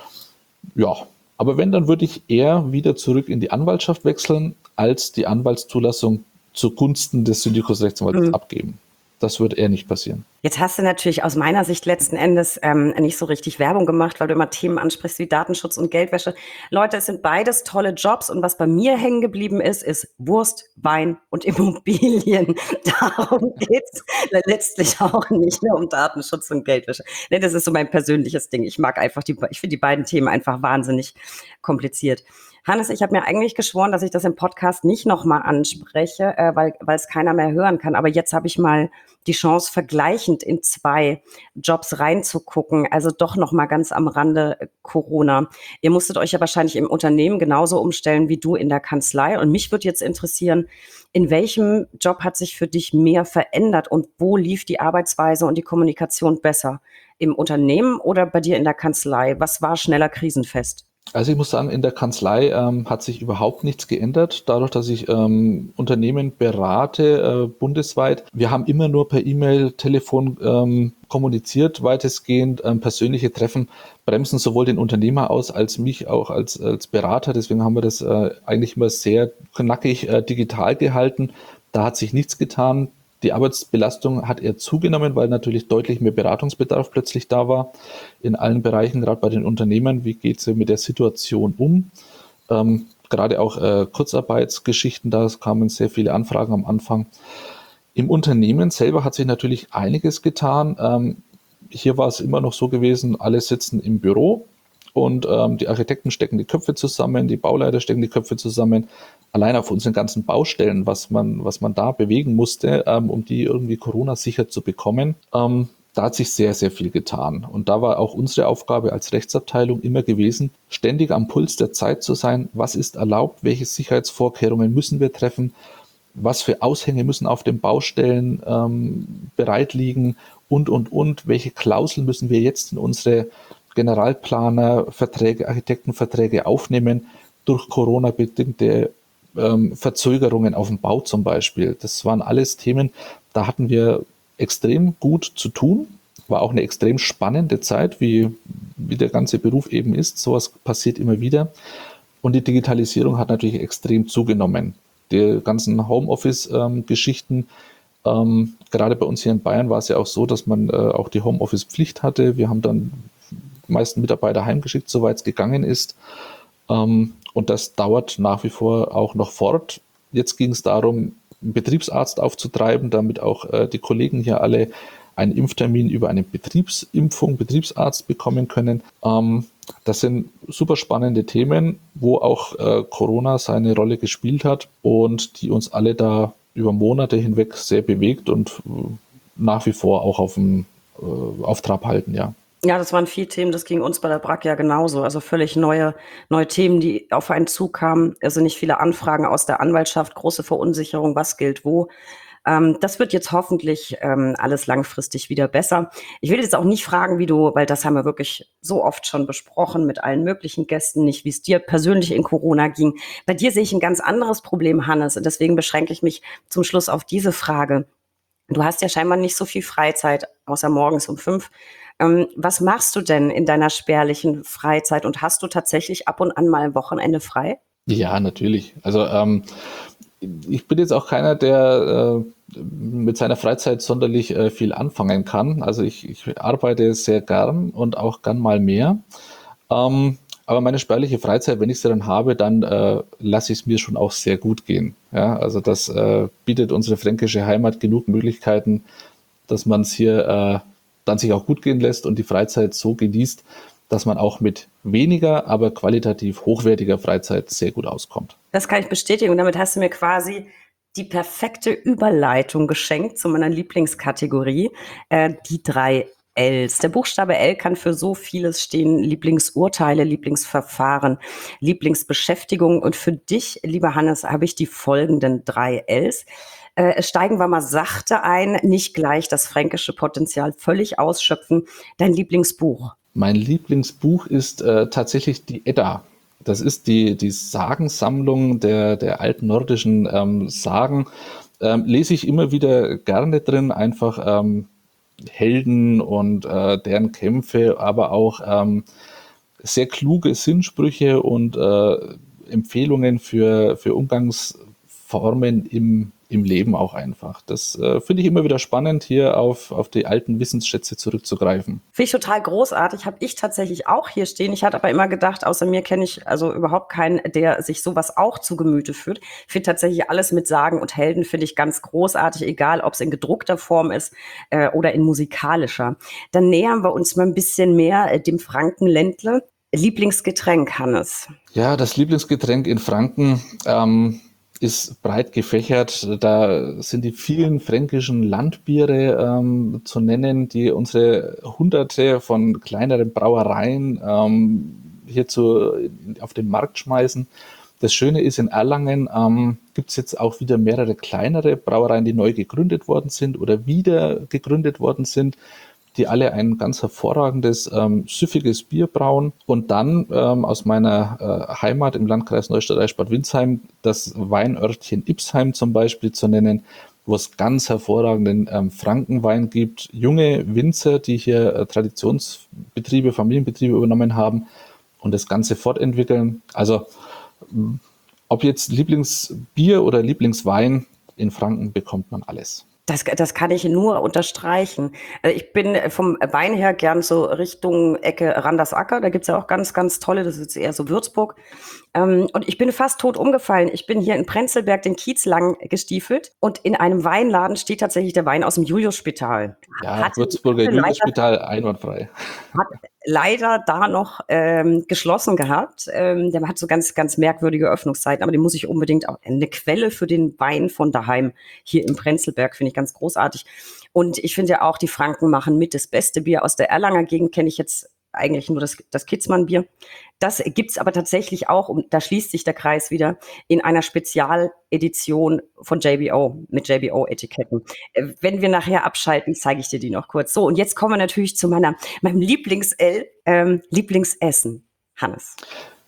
Ja, aber wenn, dann würde ich eher wieder zurück in die Anwaltschaft wechseln, als die Anwaltszulassung zugunsten des Syndikus-Rechtsanwalts Mhm. abgeben. Das wird eher nicht passieren. Jetzt hast du natürlich aus meiner Sicht letzten Endes ähm, nicht so richtig Werbung gemacht, weil du immer Themen ansprichst wie Datenschutz und Geldwäsche. Leute, es sind beides tolle Jobs und was bei mir hängen geblieben ist, ist Wurst, Wein und Immobilien. Darum geht's letztlich auch nicht mehr um Datenschutz und Geldwäsche. Nee, das ist so mein persönliches Ding. Ich mag einfach die, ich finde die beiden Themen einfach wahnsinnig kompliziert. Hannes, ich habe mir eigentlich geschworen, dass ich das im Podcast nicht nochmal anspreche, äh, weil weil es keiner mehr hören kann. Aber jetzt habe ich mal die Chance, vergleichend in zwei Jobs reinzugucken. Also doch nochmal ganz am Rande äh, Corona. Ihr musstet euch ja wahrscheinlich im Unternehmen genauso umstellen wie du in der Kanzlei. Und mich würde jetzt interessieren, in welchem Job hat sich für dich mehr verändert und wo lief die Arbeitsweise und die Kommunikation besser? Im Unternehmen oder bei dir in der Kanzlei? Was war schneller krisenfest? Also ich muss sagen, in der Kanzlei ähm, hat sich überhaupt nichts geändert, dadurch, dass ich ähm, Unternehmen berate äh, bundesweit. Wir haben immer nur per E-Mail, Telefon ähm, kommuniziert, weitestgehend. Ähm, persönliche Treffen bremsen sowohl den Unternehmer aus als mich auch als, als Berater. Deswegen haben wir das äh, eigentlich immer sehr knackig äh, digital gehalten. Da hat sich nichts getan. Die Arbeitsbelastung hat eher zugenommen, weil natürlich deutlich mehr Beratungsbedarf plötzlich da war in allen Bereichen, gerade bei den Unternehmen. Wie geht es mit der Situation um? Ähm, gerade auch äh, Kurzarbeitsgeschichten, da kamen sehr viele Anfragen am Anfang. Im Unternehmen selber hat sich natürlich einiges getan. Ähm, hier war es immer noch so gewesen, alle sitzen im Büro und ähm, die Architekten stecken die Köpfe zusammen, die Bauleiter stecken die Köpfe zusammen. Allein auf unseren ganzen Baustellen, was man, was man da bewegen musste, ähm, um die irgendwie Corona-sicher zu bekommen, ähm, da hat sich sehr, sehr viel getan. Und da war auch unsere Aufgabe als Rechtsabteilung immer gewesen, ständig am Puls der Zeit zu sein. Was ist erlaubt? Welche Sicherheitsvorkehrungen müssen wir treffen? Was für Aushänge müssen auf den Baustellen ähm, bereit liegen? Und, und, und. Welche Klauseln müssen wir jetzt in unsere Generalplaner, Verträge, Architektenverträge aufnehmen? Durch Corona-bedingte ähm, Verzögerungen auf dem Bau zum Beispiel. Das waren alles Themen, da hatten wir extrem gut zu tun. War auch eine extrem spannende Zeit, wie, wie der ganze Beruf eben ist. Sowas passiert immer wieder. Und die Digitalisierung hat natürlich extrem zugenommen. Die ganzen Homeoffice-Geschichten, ähm, gerade bei uns hier in Bayern war es ja auch so, dass man äh, auch die Homeoffice-Pflicht hatte. Wir haben dann die meisten Mitarbeiter heimgeschickt, soweit es gegangen ist. Ähm, und das dauert nach wie vor auch noch fort. Jetzt ging es darum, einen Betriebsarzt aufzutreiben, damit auch äh, die Kollegen hier alle einen Impftermin über eine Betriebsimpfung, Betriebsarzt bekommen können. Ähm, das sind super spannende Themen, wo auch äh, Corona seine Rolle gespielt hat und die uns alle da über Monate hinweg sehr bewegt und äh, nach wie vor auch auf dem äh, auf Trab halten, ja. Ja, das waren viele Themen, das ging uns bei der B R A C ja genauso. Also völlig neue, neue Themen, die auf einen zukamen. Also nicht viele Anfragen aus der Anwaltschaft, große Verunsicherung, was gilt wo. Ähm, das wird jetzt hoffentlich ähm, alles langfristig wieder besser. Ich will jetzt auch nicht fragen, wie du, weil das haben wir wirklich so oft schon besprochen mit allen möglichen Gästen, nicht wie es dir persönlich in Corona ging. Bei dir sehe ich ein ganz anderes Problem, Hannes, und deswegen beschränke ich mich zum Schluss auf diese Frage. Du hast ja scheinbar nicht so viel Freizeit, außer morgens um fünf. Ähm, was machst du denn in deiner spärlichen Freizeit und hast du tatsächlich ab und an mal ein Wochenende frei? Ja, natürlich. Also ähm, ich bin jetzt auch keiner, der äh, mit seiner Freizeit sonderlich äh, viel anfangen kann. Also ich, ich arbeite sehr gern und auch gern mal mehr. Ähm, aber meine spärliche Freizeit, wenn ich sie dann habe, dann äh, lasse ich es mir schon auch sehr gut gehen. Ja, also das äh, bietet unsere fränkische Heimat genug Möglichkeiten, dass man es hier äh, dann sich auch gut gehen lässt und die Freizeit so genießt, dass man auch mit weniger, aber qualitativ hochwertiger Freizeit sehr gut auskommt. Das kann ich bestätigen und damit hast du mir quasi die perfekte Überleitung geschenkt zu meiner Lieblingskategorie, äh, die drei Ls. Der Buchstabe L kann für so vieles stehen: Lieblingsurteile, Lieblingsverfahren, Lieblingsbeschäftigung. Und für dich, lieber Hannes, habe ich die folgenden drei Ls. Äh, steigen wir mal sachte ein, nicht gleich das fränkische Potenzial völlig ausschöpfen. Dein Lieblingsbuch? Mein Lieblingsbuch ist äh, tatsächlich die Edda. Das ist die, die Sagensammlung der, der alten nordischen ähm, Sagen. Ähm, lese ich immer wieder gerne drin, einfach ähm, Helden und äh, deren Kämpfe, aber auch ähm, sehr kluge Sinnsprüche und äh, Empfehlungen für, für Umgangsformen im, im Leben auch einfach. Das äh, finde ich immer wieder spannend, hier auf, auf die alten Wissensschätze zurückzugreifen. Finde ich total großartig. Habe ich tatsächlich auch hier stehen. Ich hatte aber immer gedacht, außer mir kenne ich also überhaupt keinen, der sich sowas auch zu Gemüte führt. Ich finde tatsächlich alles mit Sagen und Helden finde ich ganz großartig, egal ob es in gedruckter Form ist äh, oder in musikalischer. Dann nähern wir uns mal ein bisschen mehr äh, dem Frankenländle. Lieblingsgetränk, Hannes? Ja, das Lieblingsgetränk in Franken ähm, ist breit gefächert. Da sind die vielen fränkischen Landbiere ähm, zu nennen, die unsere Hunderte von kleineren Brauereien ähm, hier zu, auf den Markt schmeißen. Das Schöne ist, in Erlangen ähm, gibt es jetzt auch wieder mehrere kleinere Brauereien, die neu gegründet worden sind oder wieder gegründet worden sind, die alle ein ganz hervorragendes, ähm, süffiges Bier brauen. Und dann ähm, aus meiner äh, Heimat im Landkreis Neustadt Eichsbad Windsheim das Weinörtchen Ipsheim zum Beispiel zu nennen, wo es ganz hervorragenden ähm, Frankenwein gibt. Junge Winzer, die hier äh, Traditionsbetriebe, Familienbetriebe übernommen haben und das Ganze fortentwickeln. Also ob jetzt Lieblingsbier oder Lieblingswein, in Franken bekommt man alles. Das, das kann ich nur unterstreichen. Ich bin vom Wein her gern so Richtung Ecke Randersacker. Da gibt's ja auch ganz, ganz tolle, das ist eher so Würzburg. Und ich bin fast tot umgefallen. Ich bin hier in Prenzlberg den Kiez lang gestiefelt und in einem Weinladen steht tatsächlich der Wein aus dem Juliusspital. Ja, Hatte, Würzburger hatte Juliusspital einwandfrei. Hat leider da noch ähm, geschlossen gehabt. Ähm, der hat so ganz, ganz merkwürdige Öffnungszeiten, aber den muss ich unbedingt auch. Eine Quelle für den Wein von daheim hier im Prenzlberg finde ich ganz großartig. Und ich finde ja auch, die Franken machen mit das beste Bier aus der Erlanger Gegend, kenne ich jetzt eigentlich nur das, das Kitzmann-Bier. Das gibt's aber tatsächlich auch, und da schließt sich der Kreis wieder, in einer Spezialedition von J B O, mit J B O-Etiketten. Äh, Wenn wir nachher abschalten, zeige ich dir die noch kurz. So, und jetzt kommen wir natürlich zu meiner, meinem Lieblings-L, ähm, Lieblingsessen. Hannes.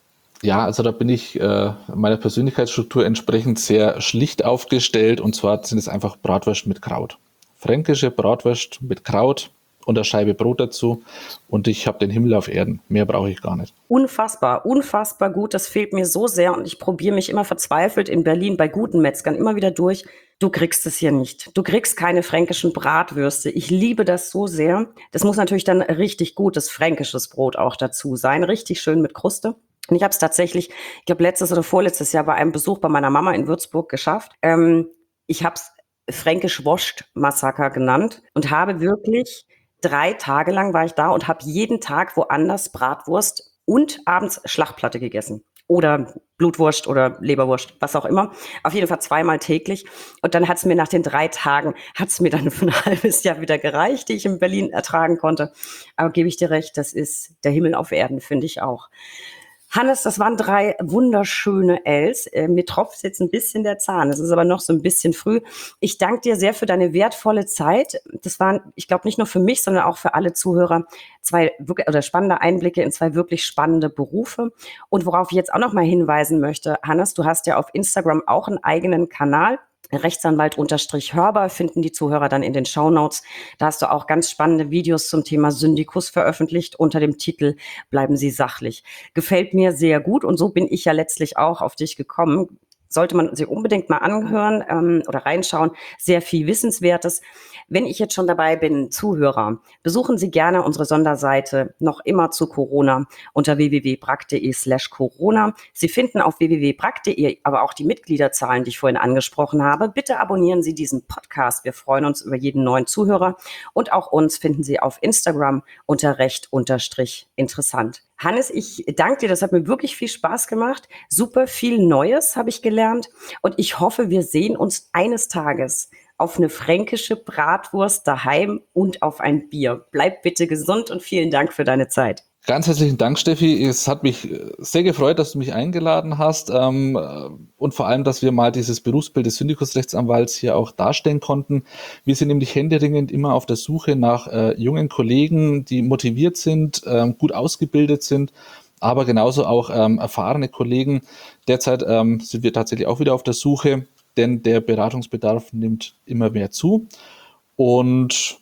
Ja, also da bin ich äh, meiner Persönlichkeitsstruktur entsprechend sehr schlicht aufgestellt, und zwar sind es einfach Bratwurst mit Kraut. Fränkische Bratwurst mit Kraut und eine Scheibe Brot dazu, und ich habe den Himmel auf Erden. Mehr brauche ich gar nicht. Unfassbar, unfassbar gut. Das fehlt mir so sehr und ich probiere mich immer verzweifelt in Berlin bei guten Metzgern immer wieder durch. Du kriegst es hier nicht. Du kriegst keine fränkischen Bratwürste. Ich liebe das so sehr. Das muss natürlich dann richtig gutes fränkisches Brot auch dazu sein. Richtig schön mit Kruste. Und ich habe es tatsächlich, ich glaube, letztes oder vorletztes Jahr bei einem Besuch bei meiner Mama in Würzburg geschafft. Ähm, ich habe es Fränkisch-Wurst-Massaker genannt und habe wirklich drei Tage lang war ich da und habe jeden Tag woanders Bratwurst und abends Schlachtplatte gegessen. Oder Blutwurst oder Leberwurst, was auch immer. Auf jeden Fall zweimal täglich. Und dann hat es mir nach den drei Tagen, hat es mir dann für ein halbes Jahr wieder gereicht, die ich in Berlin ertragen konnte. Aber gebe ich dir recht, das ist der Himmel auf Erden, finde ich auch. Hannes, das waren drei wunderschöne Ls. Äh, mir tropft jetzt ein bisschen der Zahn. Es ist aber noch so ein bisschen früh. Ich danke dir sehr für deine wertvolle Zeit. Das waren, ich glaube, nicht nur für mich, sondern auch für alle Zuhörer zwei wirklich, oder spannende Einblicke in zwei wirklich spannende Berufe. Und worauf ich jetzt auch noch mal hinweisen möchte, Hannes, du hast ja auf Instagram auch einen eigenen Kanal. Rechtsanwalt-Hörber finden die Zuhörer dann in den Shownotes. Da hast du auch ganz spannende Videos zum Thema Syndikus veröffentlicht unter dem Titel Bleiben Sie sachlich. Gefällt mir sehr gut und so bin ich ja letztlich auch auf dich gekommen. Sollte man sich unbedingt mal anhören ähm, oder reinschauen. Sehr viel Wissenswertes. Wenn ich jetzt schon dabei bin, Zuhörer, besuchen Sie gerne unsere Sonderseite noch immer zu Corona unter w w w punkt brack punkt de slash Corona. Sie finden auf w w w punkt brack punkt de aber auch die Mitgliederzahlen, die ich vorhin angesprochen habe. Bitte abonnieren Sie diesen Podcast. Wir freuen uns über jeden neuen Zuhörer. Und auch uns finden Sie auf Instagram unter recht unterstrich interessant. Hannes, ich danke dir, das hat mir wirklich viel Spaß gemacht. Super viel Neues habe ich gelernt und ich hoffe, wir sehen uns eines Tages auf eine fränkische Bratwurst daheim und auf ein Bier. Bleib bitte gesund und vielen Dank für deine Zeit. Ganz herzlichen Dank, Steffi. Es hat mich sehr gefreut, dass du mich eingeladen hast ähm, und vor allem, dass wir mal dieses Berufsbild des Syndikusrechtsanwalts hier auch darstellen konnten. Wir sind nämlich händeringend immer auf der Suche nach äh, jungen Kollegen, die motiviert sind, ähm, gut ausgebildet sind, aber genauso auch ähm, erfahrene Kollegen. Derzeit ähm, sind wir tatsächlich auch wieder auf der Suche, denn der Beratungsbedarf nimmt immer mehr zu. Und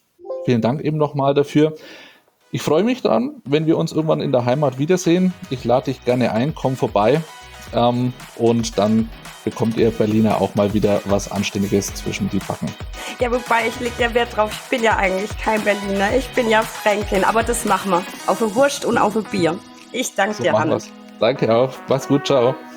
Vielen Dank eben nochmal dafür. Ich freue mich dann, wenn wir uns irgendwann in der Heimat wiedersehen. Ich lade dich gerne ein, komm vorbei ähm, und dann bekommt ihr Berliner auch mal wieder was Anständiges zwischen die Backen. Ja, wobei ich lege ja Wert drauf, ich bin ja eigentlich kein Berliner, ich bin ja Fränkin, aber das machen wir. Auf eine Wurst und auf ein Bier. Ich danke So dir, machen Hannes. wir's. Danke auch. Mach's gut, ciao.